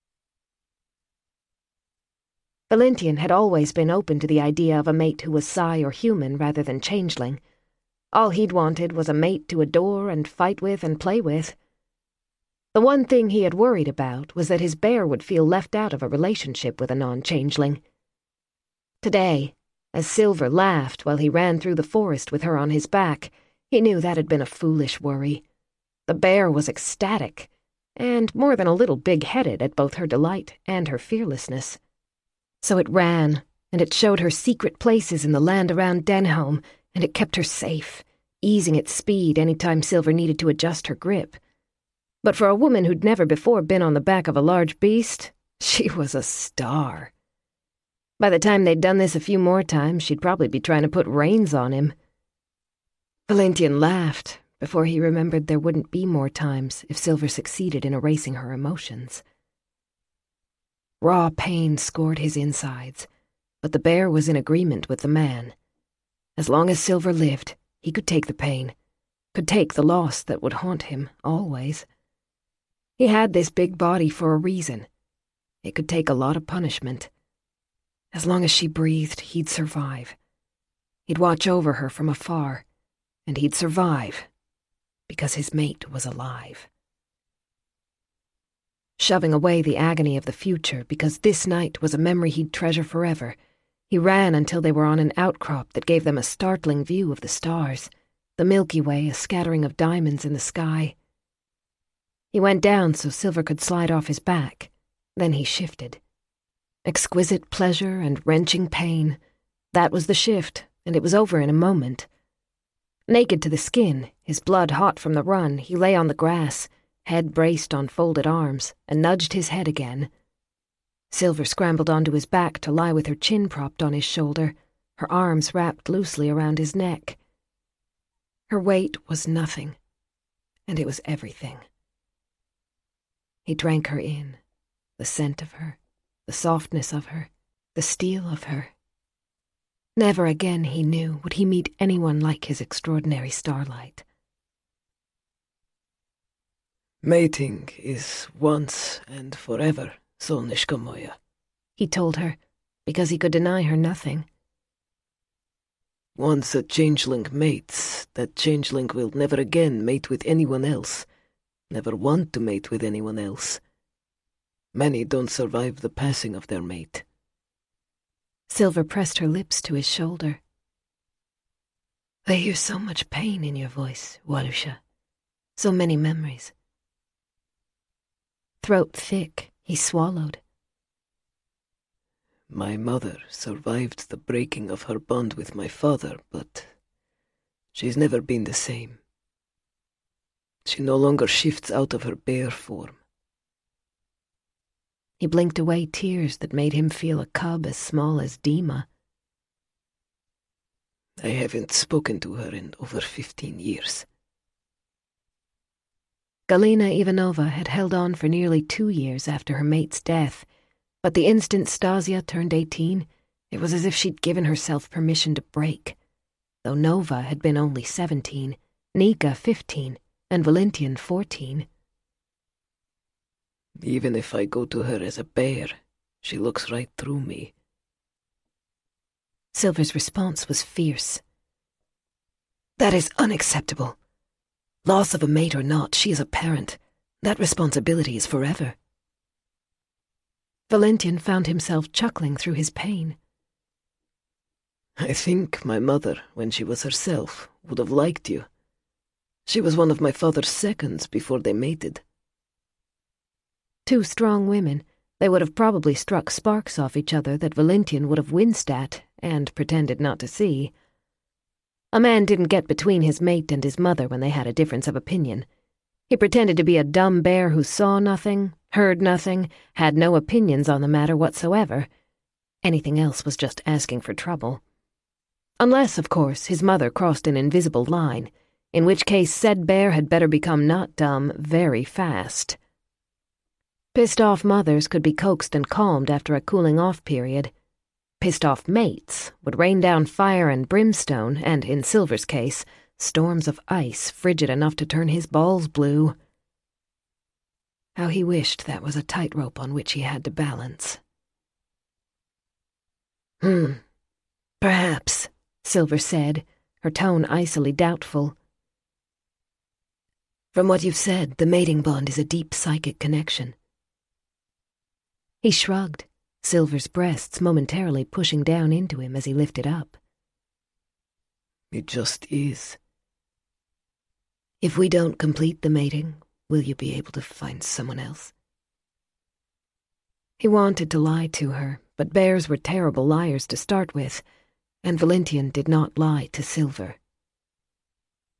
Valentian had always been open to the idea of a mate who was Psy or human rather than changeling. All he'd wanted was a mate to adore and fight with and play with. The one thing he had worried about was that his bear would feel left out of a relationship with a non-changeling. Today, as Silver laughed while he ran through the forest with her on his back, he knew that had been a foolish worry. The bear was ecstatic, and more than a little big-headed at both her delight and her fearlessness. So it ran, and it showed her secret places in the land around Denholm, and it kept her safe, easing its speed any time Silver needed to adjust her grip. But for a woman who'd never before been on the back of a large beast, she was a star. By the time they'd done this a few more times, she'd probably be trying to put reins on him. Valentian laughed before he remembered there wouldn't be more times if Silver succeeded in erasing her emotions. Raw pain scored his insides, but the bear was in agreement with the man. As long as Silver lived, he could take the pain, could take the loss that would haunt him always. He had this big body for a reason. It could take a lot of punishment. As long as she breathed, he'd survive. He'd watch over her from afar, and he'd survive because his mate was alive. Shoving away the agony of the future because this night was a memory he'd treasure forever, he ran until they were on an outcrop that gave them a startling view of the stars, the Milky Way a scattering of diamonds in the sky. He went down so Silver could slide off his back. Then he shifted. Exquisite pleasure and wrenching pain. That was the shift, and it was over in a moment. Naked to the skin, his blood hot from the run, he lay on the grass, head braced on folded arms, and nudged his head again. Silver scrambled onto his back to lie with her chin propped on his shoulder, her arms wrapped loosely around his neck. Her weight was nothing, and it was everything. He drank her in, the scent of her, the softness of her, the steel of her. Never again, he knew, would he meet anyone like his extraordinary starlight. Mating is once and forever, Solnishka moja, he told her, because he could deny her nothing. Once a changeling mates, that changeling will never again mate with anyone else, never want to mate with anyone else. Many don't survive the passing of their mate. Silver pressed her lips to his shoulder. I hear so much pain in your voice, Walusha. So many memories. Throat thick, he swallowed. My mother survived the breaking of her bond with my father, but she's never been the same. She no longer shifts out of her bear form. He blinked away tears that made him feel a cub as small as Dima. I haven't spoken to her in over fifteen years. Galina Ivanova had held on for nearly two years after her mate's death, but the instant Stasia turned eighteen, it was as if she'd given herself permission to break. Though Nova had been only seventeen, Nika fifteen, and Valentian fourteen. Even if I go to her as a bear, she looks right through me. Silver's response was fierce. That is unacceptable. Loss of a mate or not, she is a parent. That responsibility is forever. Valentian found himself chuckling through his pain. I think my mother, when she was herself, would have liked you. She was one of my father's seconds before they mated. Two strong women, they would have probably struck sparks off each other that Valentian would have winced at and pretended not to see. A man didn't get between his mate and his mother when they had a difference of opinion. He pretended to be a dumb bear who saw nothing, heard nothing, had no opinions on the matter whatsoever. Anything else was just asking for trouble. Unless, of course, his mother crossed an invisible line, in which case said bear had better become not dumb very fast. Pissed-off mothers could be coaxed and calmed after a cooling-off period. Pissed-off mates would rain down fire and brimstone and, in Silver's case, storms of ice frigid enough to turn his balls blue. How he wished that was a tightrope on which he had to balance. Hmm, perhaps, Silver said, her tone icily doubtful. From what you've said, the mating bond is a deep psychic connection. He shrugged, Silver's breasts momentarily pushing down into him as he lifted up. It just is. If we don't complete the mating, will you be able to find someone else? He wanted to lie to her, but bears were terrible liars to start with, and Valentian did not lie to Silver.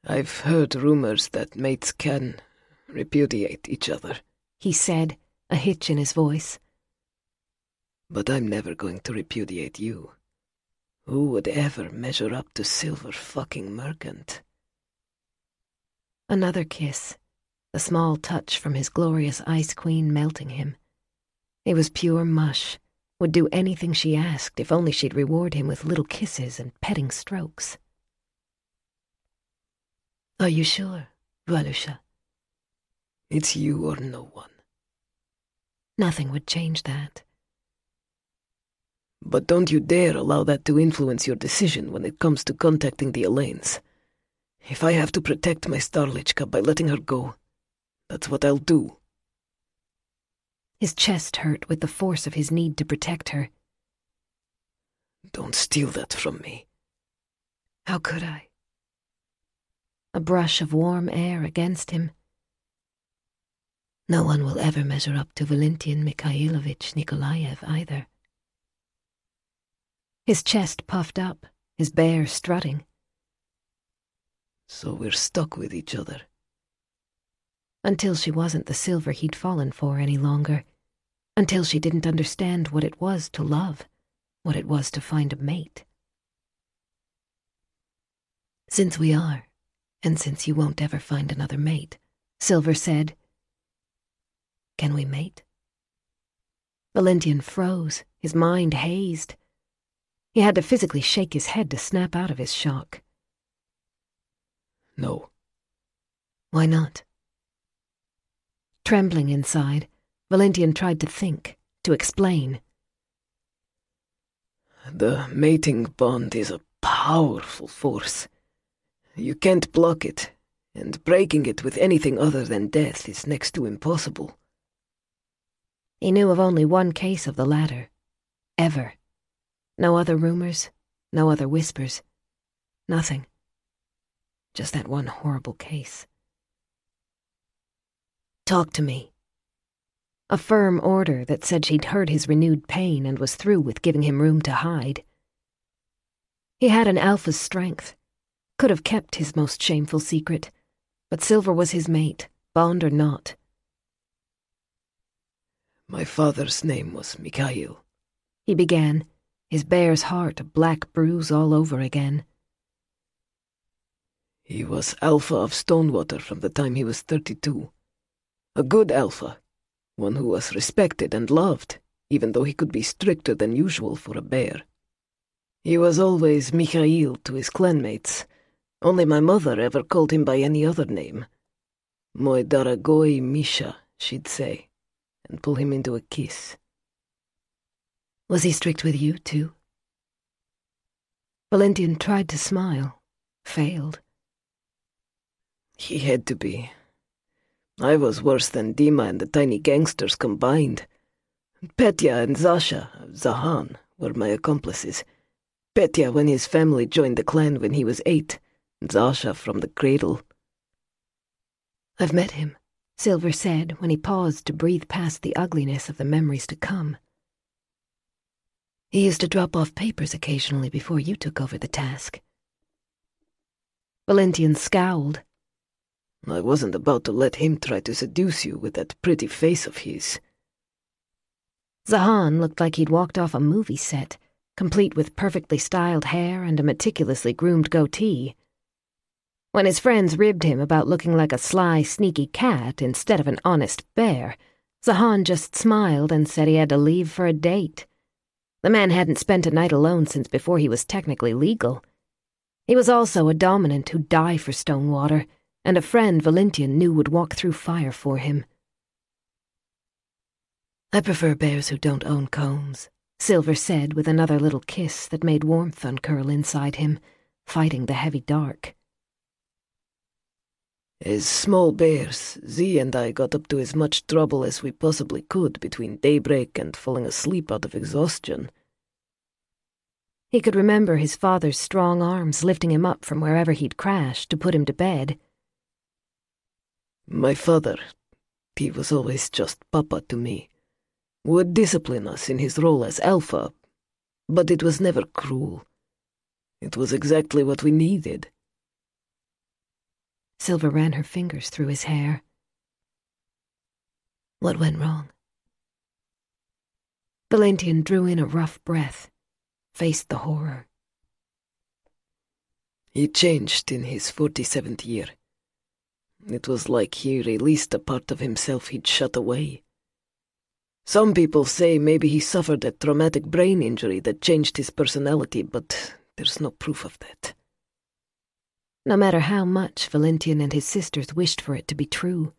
I've heard rumors that mates can repudiate each other, he said, a hitch in his voice. But I'm never going to repudiate you. Who would ever measure up to Silver fucking Merchant? Another kiss, a small touch from his glorious Ice Queen melting him. It was pure mush, would do anything she asked if only she'd reward him with little kisses and petting strokes. Are you sure, Valusha? It's you or no one. Nothing would change that. But don't you dare allow that to influence your decision when it comes to contacting the Elaines. If I have to protect my Starlichka by letting her go, that's what I'll do. His chest hurt with the force of his need to protect her. Don't steal that from me. How could I? A brush of warm air against him. No one will ever measure up to Valentin Mikhailovich Nikolaev either. His chest puffed up, his bear strutting. So we're stuck with each other. Until she wasn't the Silver he'd fallen for any longer. Until she didn't understand what it was to love, what it was to find a mate. Since we are, and since you won't ever find another mate, Silver said, can we mate? Valentin froze, his mind hazed. He had to physically shake his head to snap out of his shock. No. Why not? Trembling inside, Valentin tried to think, to explain. The mating bond is a powerful force. You can't block it, and breaking it with anything other than death is next to impossible. He knew of only one case of the latter. Ever. No other rumors, no other whispers. Nothing. Just that one horrible case. Talk to me. A firm order that said she'd heard his renewed pain and was through with giving him room to hide. He had an alpha's strength, could have kept his most shameful secret, but Silver was his mate, bond or not. My father's name was Mikhail, he began, his bear's heart a black bruise all over again. He was Alpha of Stonewater from the time he was thirty-two. A good Alpha, one who was respected and loved, even though he could be stricter than usual for a bear. He was always Mikhail to his clanmates. Only my mother ever called him by any other name. Moi daragoy Misha, she'd say, and pull him into a kiss. Was he strict with you, too? Valentin tried to smile, failed. He had to be. I was worse than Dima and the tiny gangsters combined. Petya and Zasha, Zahan, were my accomplices. Petya when his family joined the clan when he was eight, Zasha from the cradle. I've met him, Silver said when he paused to breathe past the ugliness of the memories to come. He used to drop off papers occasionally before you took over the task. Valentin scowled. I wasn't about to let him try to seduce you with that pretty face of his. Zahan looked like he'd walked off a movie set, complete with perfectly styled hair and a meticulously groomed goatee. When his friends ribbed him about looking like a sly, sneaky cat instead of an honest bear, Zahan just smiled and said he had to leave for a date. The man hadn't spent a night alone since before he was technically legal. He was also a dominant who'd die for Stonewater, and a friend Valentin knew would walk through fire for him. I prefer bears who don't own combs, Silver said with another little kiss that made warmth uncurl inside him, fighting the heavy dark. As small bears, Z and I got up to as much trouble as we possibly could between daybreak and falling asleep out of exhaustion. He could remember his father's strong arms lifting him up from wherever he'd crashed to put him to bed. My father, he was always just Papa to me, would discipline us in his role as Alpha, but it was never cruel. It was exactly what we needed. Silver ran her fingers through his hair. What went wrong? Valentian drew in a rough breath, faced the horror. He changed in his forty-seventh year. It was like he released a part of himself he'd shut away. Some people say maybe he suffered a traumatic brain injury that changed his personality, but there's no proof of that. No matter how much Valentian and his sisters wished for it to be true.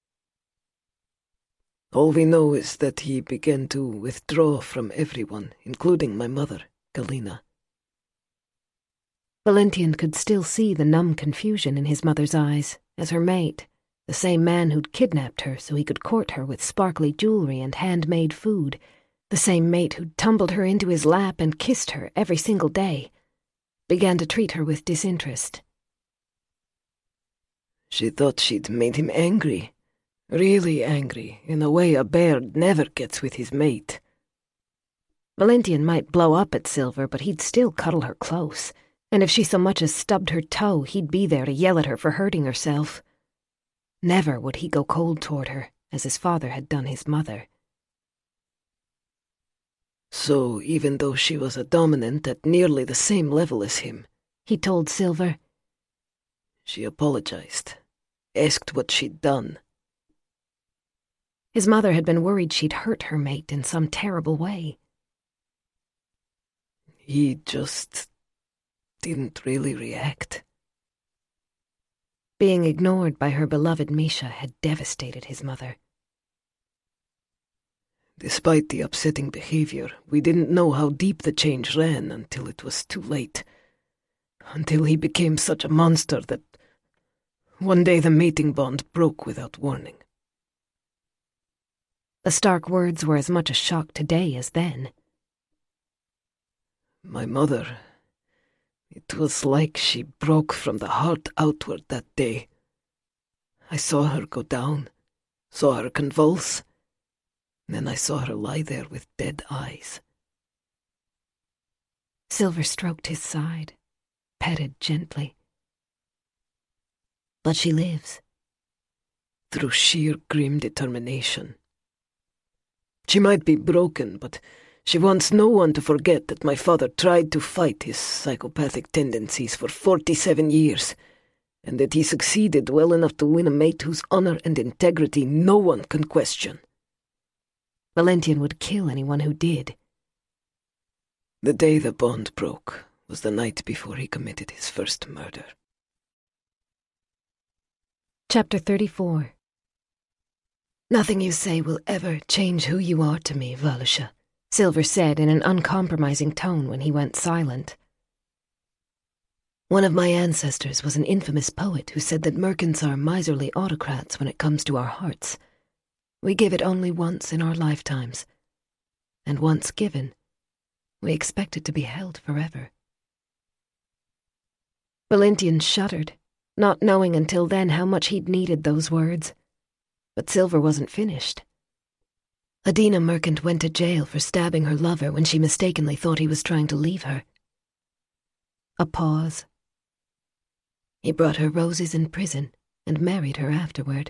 All we know is that he began to withdraw from everyone, including my mother, Galina. Valentian could still see the numb confusion in his mother's eyes as her mate, the same man who'd kidnapped her so he could court her with sparkly jewelry and handmade food, the same mate who'd tumbled her into his lap and kissed her every single day, began to treat her with disinterest. She thought she'd made him angry, really angry, in a way a bear never gets with his mate. Valentian might blow up at Silver, but he'd still cuddle her close, and if she so much as stubbed her toe, he'd be there to yell at her for hurting herself. Never would he go cold toward her, as his father had done his mother. So even though she was a dominant at nearly the same level as him, he told Silver, she apologized, asked what she'd done. His mother had been worried she'd hurt her mate in some terrible way. He just didn't really react. Being ignored by her beloved Misha had devastated his mother. Despite the upsetting behavior, we didn't know how deep the change ran until it was too late. Until he became such a monster that one day the mating bond broke without warning. The stark words were as much a shock today as then. My mother, it was like she broke from the heart outward that day. I saw her go down, saw her convulse, then I saw her lie there with dead eyes. Silver stroked his side, petted gently. But she lives. Through sheer grim determination. She might be broken, but she wants no one to forget that my father tried to fight his psychopathic tendencies for forty-seven years, and that he succeeded well enough to win a mate whose honor and integrity no one can question. Valentian would kill anyone who did. The day the bond broke was the night before he committed his first murder. Chapter thirty-four. Nothing you say will ever change who you are to me, Valusha, Silver said in an uncompromising tone when he went silent. One of my ancestors was an infamous poet who said that merchants are miserly autocrats when it comes to our hearts. We give it only once in our lifetimes, and once given, we expect it to be held forever. Valentian shuddered, not knowing until then how much he'd needed those words. But Silver wasn't finished. Adina Merchant went to jail for stabbing her lover when she mistakenly thought he was trying to leave her. A pause. He brought her roses in prison and married her afterward.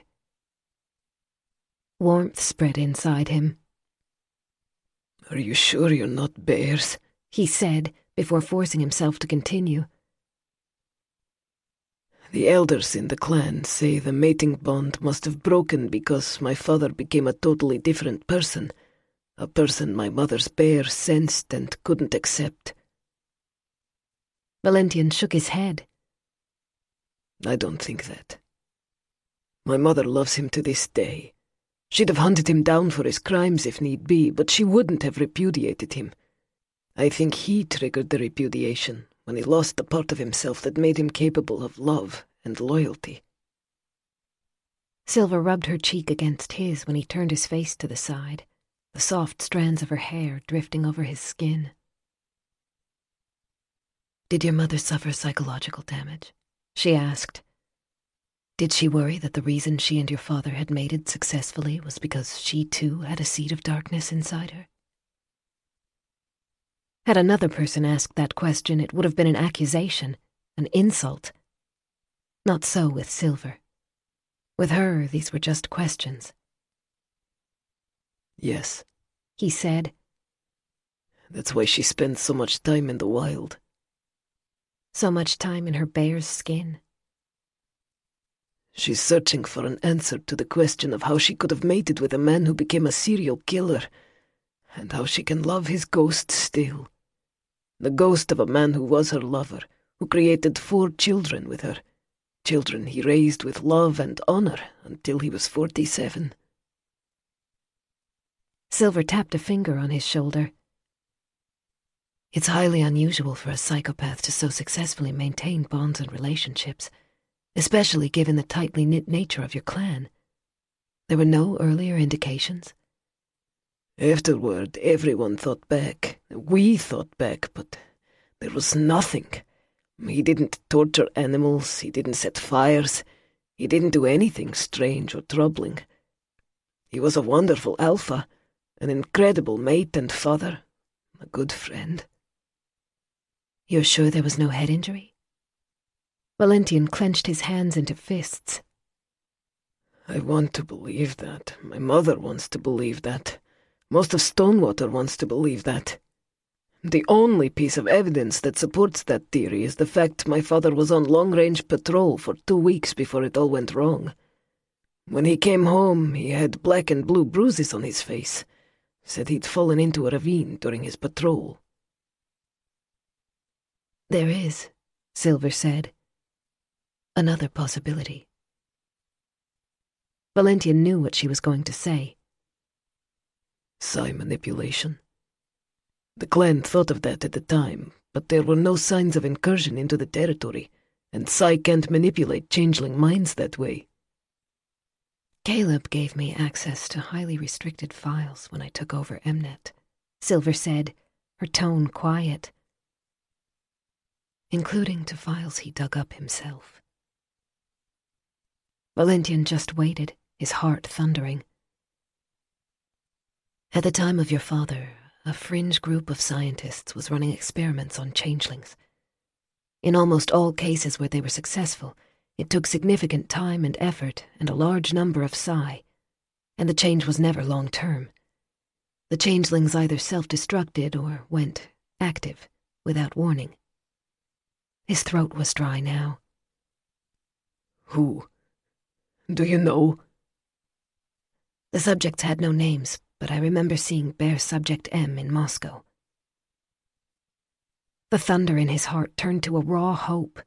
Warmth spread inside him. Are you sure you're not bears? He said, before forcing himself to continue. The elders in the clan say the mating bond must have broken because my father became a totally different person, a person my mother's bear sensed and couldn't accept. Valentian shook his head. I don't think that. My mother loves him to this day. She'd have hunted him down for his crimes if need be, but she wouldn't have repudiated him. I think he triggered the repudiation when he lost the part of himself that made him capable of love and loyalty. Silver rubbed her cheek against his when he turned his face to the side, the soft strands of her hair drifting over his skin. Did your mother suffer psychological damage? She asked. Did she worry that the reason she and your father had mated successfully was because she too had a seed of darkness inside her? Had another person asked that question, it would have been an accusation, an insult. Not so with Silver. With her, these were just questions. Yes, he said. That's why she spends so much time in the wild. So much time in her bear's skin. She's searching for an answer to the question of how she could have mated with a man who became a serial killer, and how she can love his ghost still. The ghost of a man who was her lover, who created four children with her, children he raised with love and honor until he was forty-seven. Silver tapped a finger on his shoulder. It's highly unusual for a psychopath to so successfully maintain bonds and relationships, especially given the tightly knit nature of your clan. There were no earlier indications? Afterward, everyone thought back. We thought back, but there was nothing. He didn't torture animals, he didn't set fires, he didn't do anything strange or troubling. He was a wonderful alpha, an incredible mate and father, a good friend. You're sure there was no head injury? Valentian clenched his hands into fists. I want to believe that. My mother wants to believe that. Most of Stonewater wants to believe that. The only piece of evidence that supports that theory is the fact my father was on long-range patrol for two weeks before it all went wrong. When he came home, he had black and blue bruises on his face. Said he'd fallen into a ravine during his patrol. There is, Silver said. Another possibility. Valentian knew what she was going to say. Psi manipulation. The clan thought of that at the time, but there were no signs of incursion into the territory, and Psi can't manipulate changeling minds that way. Caleb gave me access to highly restricted files when I took over Mnet, Silver said, her tone quiet. Including to files he dug up himself. Valentian just waited, his heart thundering. At the time of your father, a fringe group of scientists was running experiments on changelings. In almost all cases where they were successful, it took significant time and effort and a large number of psi, and the change was never long-term. The changelings either self-destructed or went active, without warning. His throat was dry now. Who? Do you know? The subjects had no names, but I remember seeing Bear Subject M in Moscow. The thunder in his heart turned to a raw hope.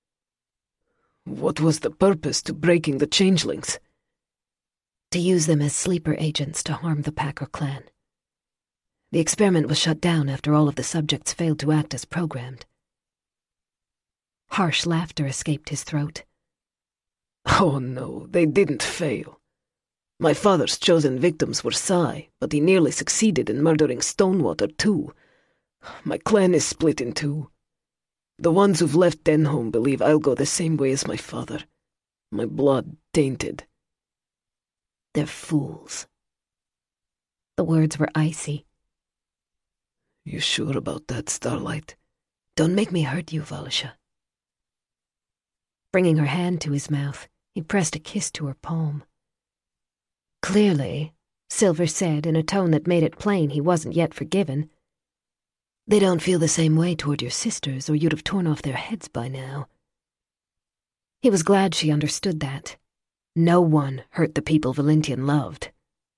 What was the purpose to breaking the changelings? To use them as sleeper agents to harm the Packer clan. The experiment was shut down after all of the subjects failed to act as programmed. Harsh laughter escaped his throat. Oh no, they didn't fail. My father's chosen victims were Psi, but he nearly succeeded in murdering Stonewater too. My clan is split in two. The ones who've left Denholm believe I'll go the same way as my father. My blood tainted. They're fools. The words were icy. You sure about that, Starlight? Don't make me hurt you, Volusha. Bringing her hand to his mouth, he pressed a kiss to her palm. Clearly, Silver said in a tone that made it plain he wasn't yet forgiven, they don't feel the same way toward your sisters, or you'd have torn off their heads by now. He was glad she understood that. No one hurt the people Valentian loved.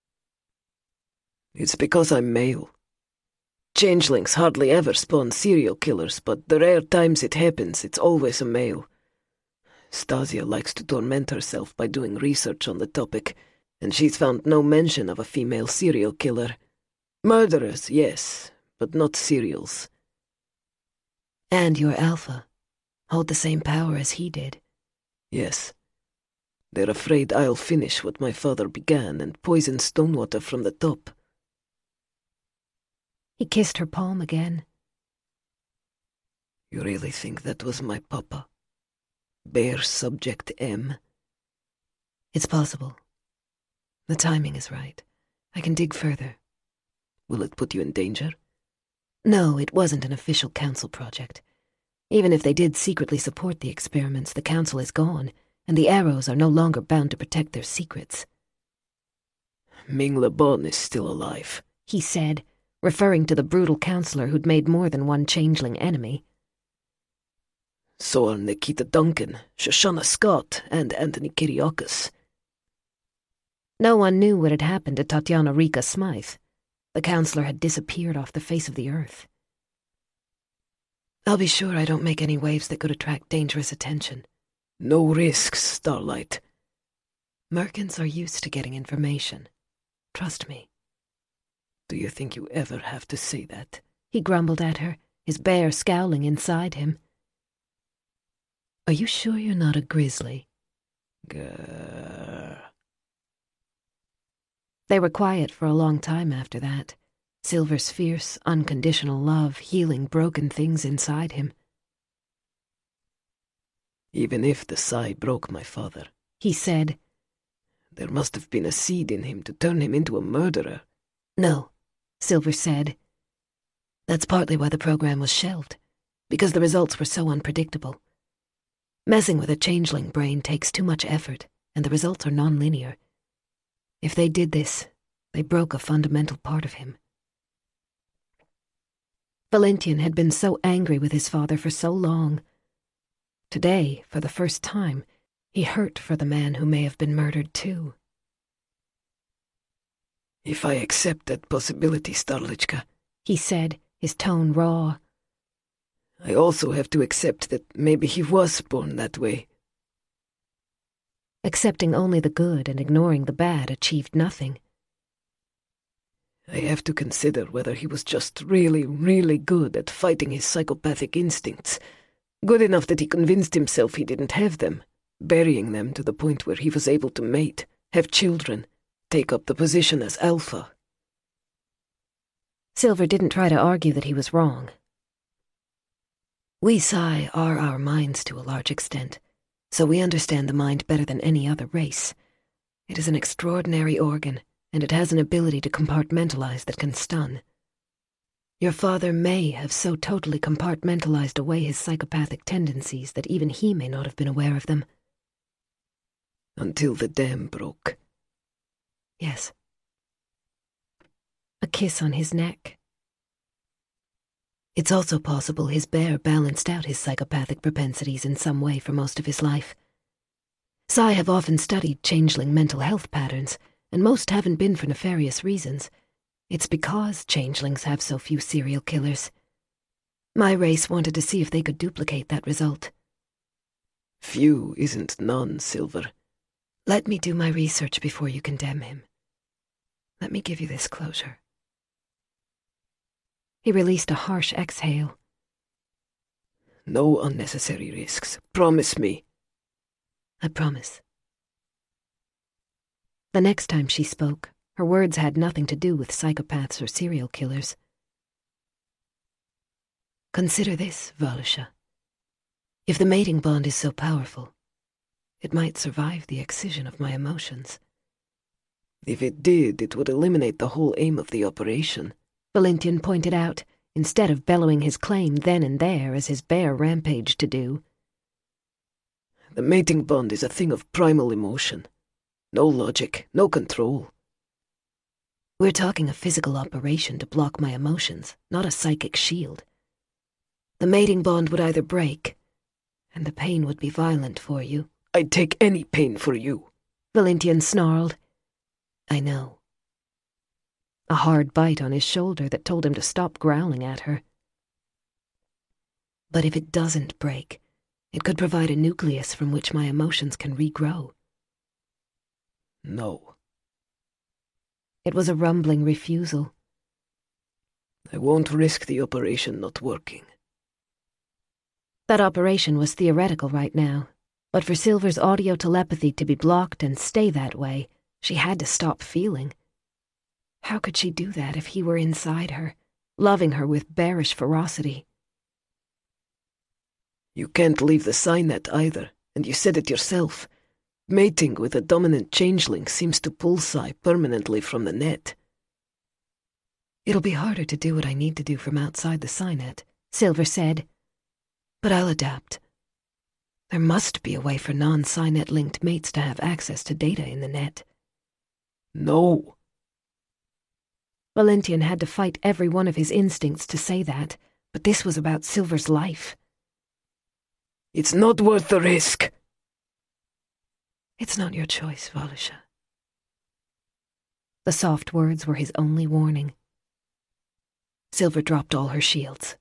It's because I'm male. Changelings hardly ever spawn serial killers, but the rare times it happens, it's always a male. Stasia likes to torment herself by doing research on the topic, and she's found no mention of a female serial killer. Murderers, yes, but not serials. And your alpha hold the same power as he did. Yes. They're afraid I'll finish what my father began and poison Stonewater from the top. He kissed her palm again. You really think that was my papa? Bear Subject M? It's possible. The timing is right. I can dig further. Will it put you in danger? No, it wasn't an official council project. Even if they did secretly support the experiments, the Council is gone, and the Arrows are no longer bound to protect their secrets. Ming Le Bon is still alive, he said, referring to the brutal counselor who'd made more than one changeling enemy. So are Nikita Duncan, Shoshana Scott, and Anthony Kiriakis. No one knew what had happened to Tatiana Rika Smythe. The counselor had disappeared off the face of the earth. I'll be sure I don't make any waves that could attract dangerous attention. No risks, Starlight. Merkins are used to getting information. Trust me. Do you think you ever have to say that? He grumbled at her, his bear scowling inside him. Are you sure you're not a grizzly? Grrr. They were quiet for a long time after that, Silver's fierce, unconditional love healing broken things inside him. Even if the Psy broke my father, he said, there must have been a seed in him to turn him into a murderer. No, Silver said. That's partly why the program was shelved, because the results were so unpredictable. Messing with a changeling brain takes too much effort, and the results are non-linear. If they did this, they broke a fundamental part of him. Valentian had been so angry with his father for so long. Today, for the first time, he hurt for the man who may have been murdered too. If I accept that possibility, Starlichka, he said, his tone raw, I also have to accept that maybe he was born that way. Accepting only the good and ignoring the bad achieved nothing. I have to consider whether he was just really, really good at fighting his psychopathic instincts, good enough that he convinced himself he didn't have them, burying them to the point where he was able to mate, have children, take up the position as alpha. Silver didn't try to argue that he was wrong. We Psy are our minds to a large extent, so we understand the mind better than any other race. It is an extraordinary organ, and it has an ability to compartmentalize that can stun. Your father may have so totally compartmentalized away his psychopathic tendencies that even he may not have been aware of them. Until the dam broke. Yes. A kiss on his neck. It's also possible his bear balanced out his psychopathic propensities in some way for most of his life. Psy have often studied changeling mental health patterns, and most haven't been for nefarious reasons. It's because changelings have so few serial killers. My race wanted to see if they could duplicate that result. Few isn't none, Silver. Let me do my research before you condemn him. Let me give you this closure. He released a harsh exhale. No unnecessary risks. Promise me. I promise. The next time she spoke, her words had nothing to do with psychopaths or serial killers. Consider this, Valusha. If the mating bond is so powerful, it might survive the excision of my emotions. If it did, it would eliminate the whole aim of the operation, Valentian pointed out, instead of bellowing his claim then and there as his bear rampaged to do. The mating bond is a thing of primal emotion. No logic, no control. We're talking a physical operation to block my emotions, not a psychic shield. The mating bond would either break, and the pain would be violent for you. I'd take any pain for you, Valentian snarled. I know. A hard bite on his shoulder that told him to stop growling at her. But if it doesn't break, it could provide a nucleus from which my emotions can regrow. No. It was a rumbling refusal. I won't risk the operation not working. That operation was theoretical right now, but for Silver's audio telepathy to be blocked and stay that way, she had to stop feeling. How could she do that if he were inside her, loving her with bearish ferocity? You can't leave the Psynet either, and you said it yourself. Mating with a dominant changeling seems to pull Psy permanently from the net. It'll be harder to do what I need to do from outside the Psynet, Silver said. But I'll adapt. There must be a way for non-Psynet-linked mates to have access to data in the net. No. Valentian had to fight every one of his instincts to say that, but this was about Silver's life. It's not worth the risk. It's not your choice, Volusia. The soft words were his only warning. Silver dropped all her shields.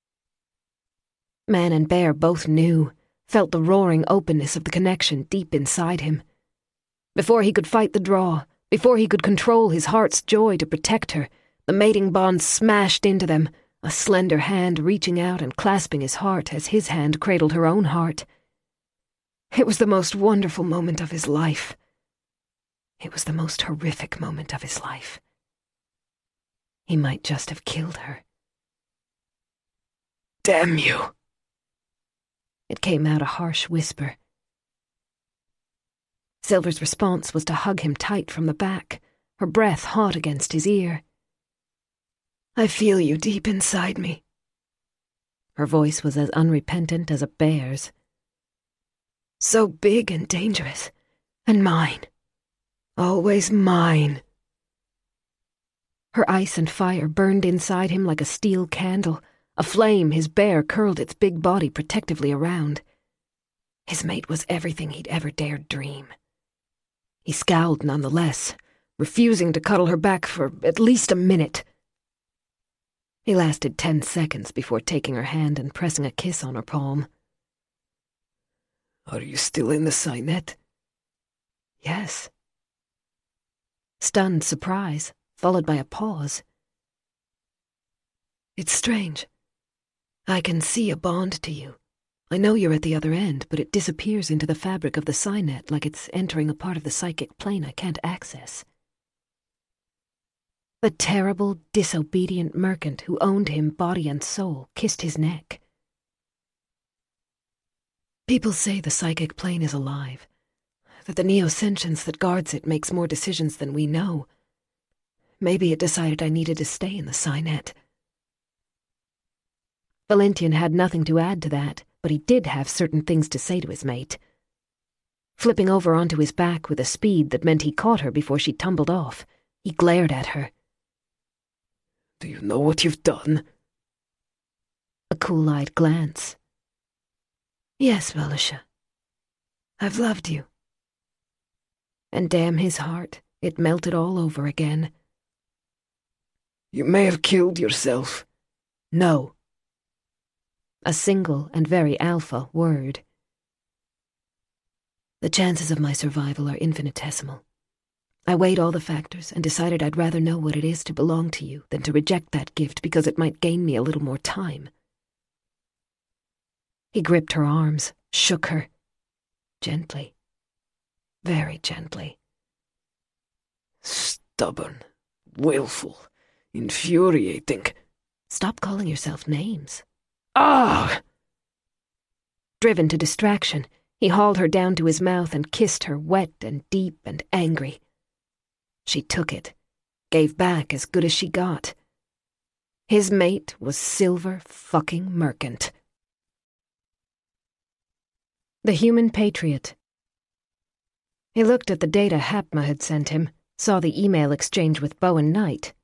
Man and bear both knew, felt the roaring openness of the connection deep inside him. Before he could fight the draw, before he could control his heart's joy to protect her, the mating bond smashed into them, a slender hand reaching out and clasping his heart as his hand cradled her own heart. It was the most wonderful moment of his life. It was the most horrific moment of his life. He might just have killed her. Damn you! It came out a harsh whisper. Silver's response was to hug him tight from the back, her breath hot against his ear. I feel you deep inside me. Her voice was as unrepentant as a bear's. So big and dangerous, and mine. Always mine. Her ice and fire burned inside him like a steel candle, a flame his bear curled its big body protectively around. His mate was everything he'd ever dared dream. He scowled nonetheless, refusing to cuddle her back for at least a minute. He lasted ten seconds before taking her hand and pressing a kiss on her palm. Are you still in the Psynet? Yes. Stunned surprise, followed by a pause. It's strange. I can see a bond to you. I know you're at the other end, but it disappears into the fabric of the Psynet like it's entering a part of the psychic plane I can't access. The terrible, disobedient merchant who owned him body and soul kissed his neck. People say the psychic plane is alive, that the neo-sentience that guards it makes more decisions than we know. Maybe it decided I needed to stay in the Psynet. Valentian had nothing to add to that, but he did have certain things to say to his mate. Flipping over onto his back with a speed that meant he caught her before she tumbled off, he glared at her. Do you know what you've done? A cool-eyed glance. Yes, Volusia. I've loved you. And damn his heart, it melted all over again. You may have killed yourself. No. A single and very alpha word. The chances of my survival are infinitesimal. I weighed all the factors and decided I'd rather know what it is to belong to you than to reject that gift because it might gain me a little more time. He gripped her arms, shook her. Gently. Very gently. Stubborn, willful, infuriating. Stop calling yourself names. Ah! Driven to distraction, he hauled her down to his mouth and kissed her wet and deep and angry. She took it, gave back as good as she got. His mate was Silver fucking Merchant. The Human Patriot. He looked at the data Hapma had sent him, saw the email exchange with Bowen Knight,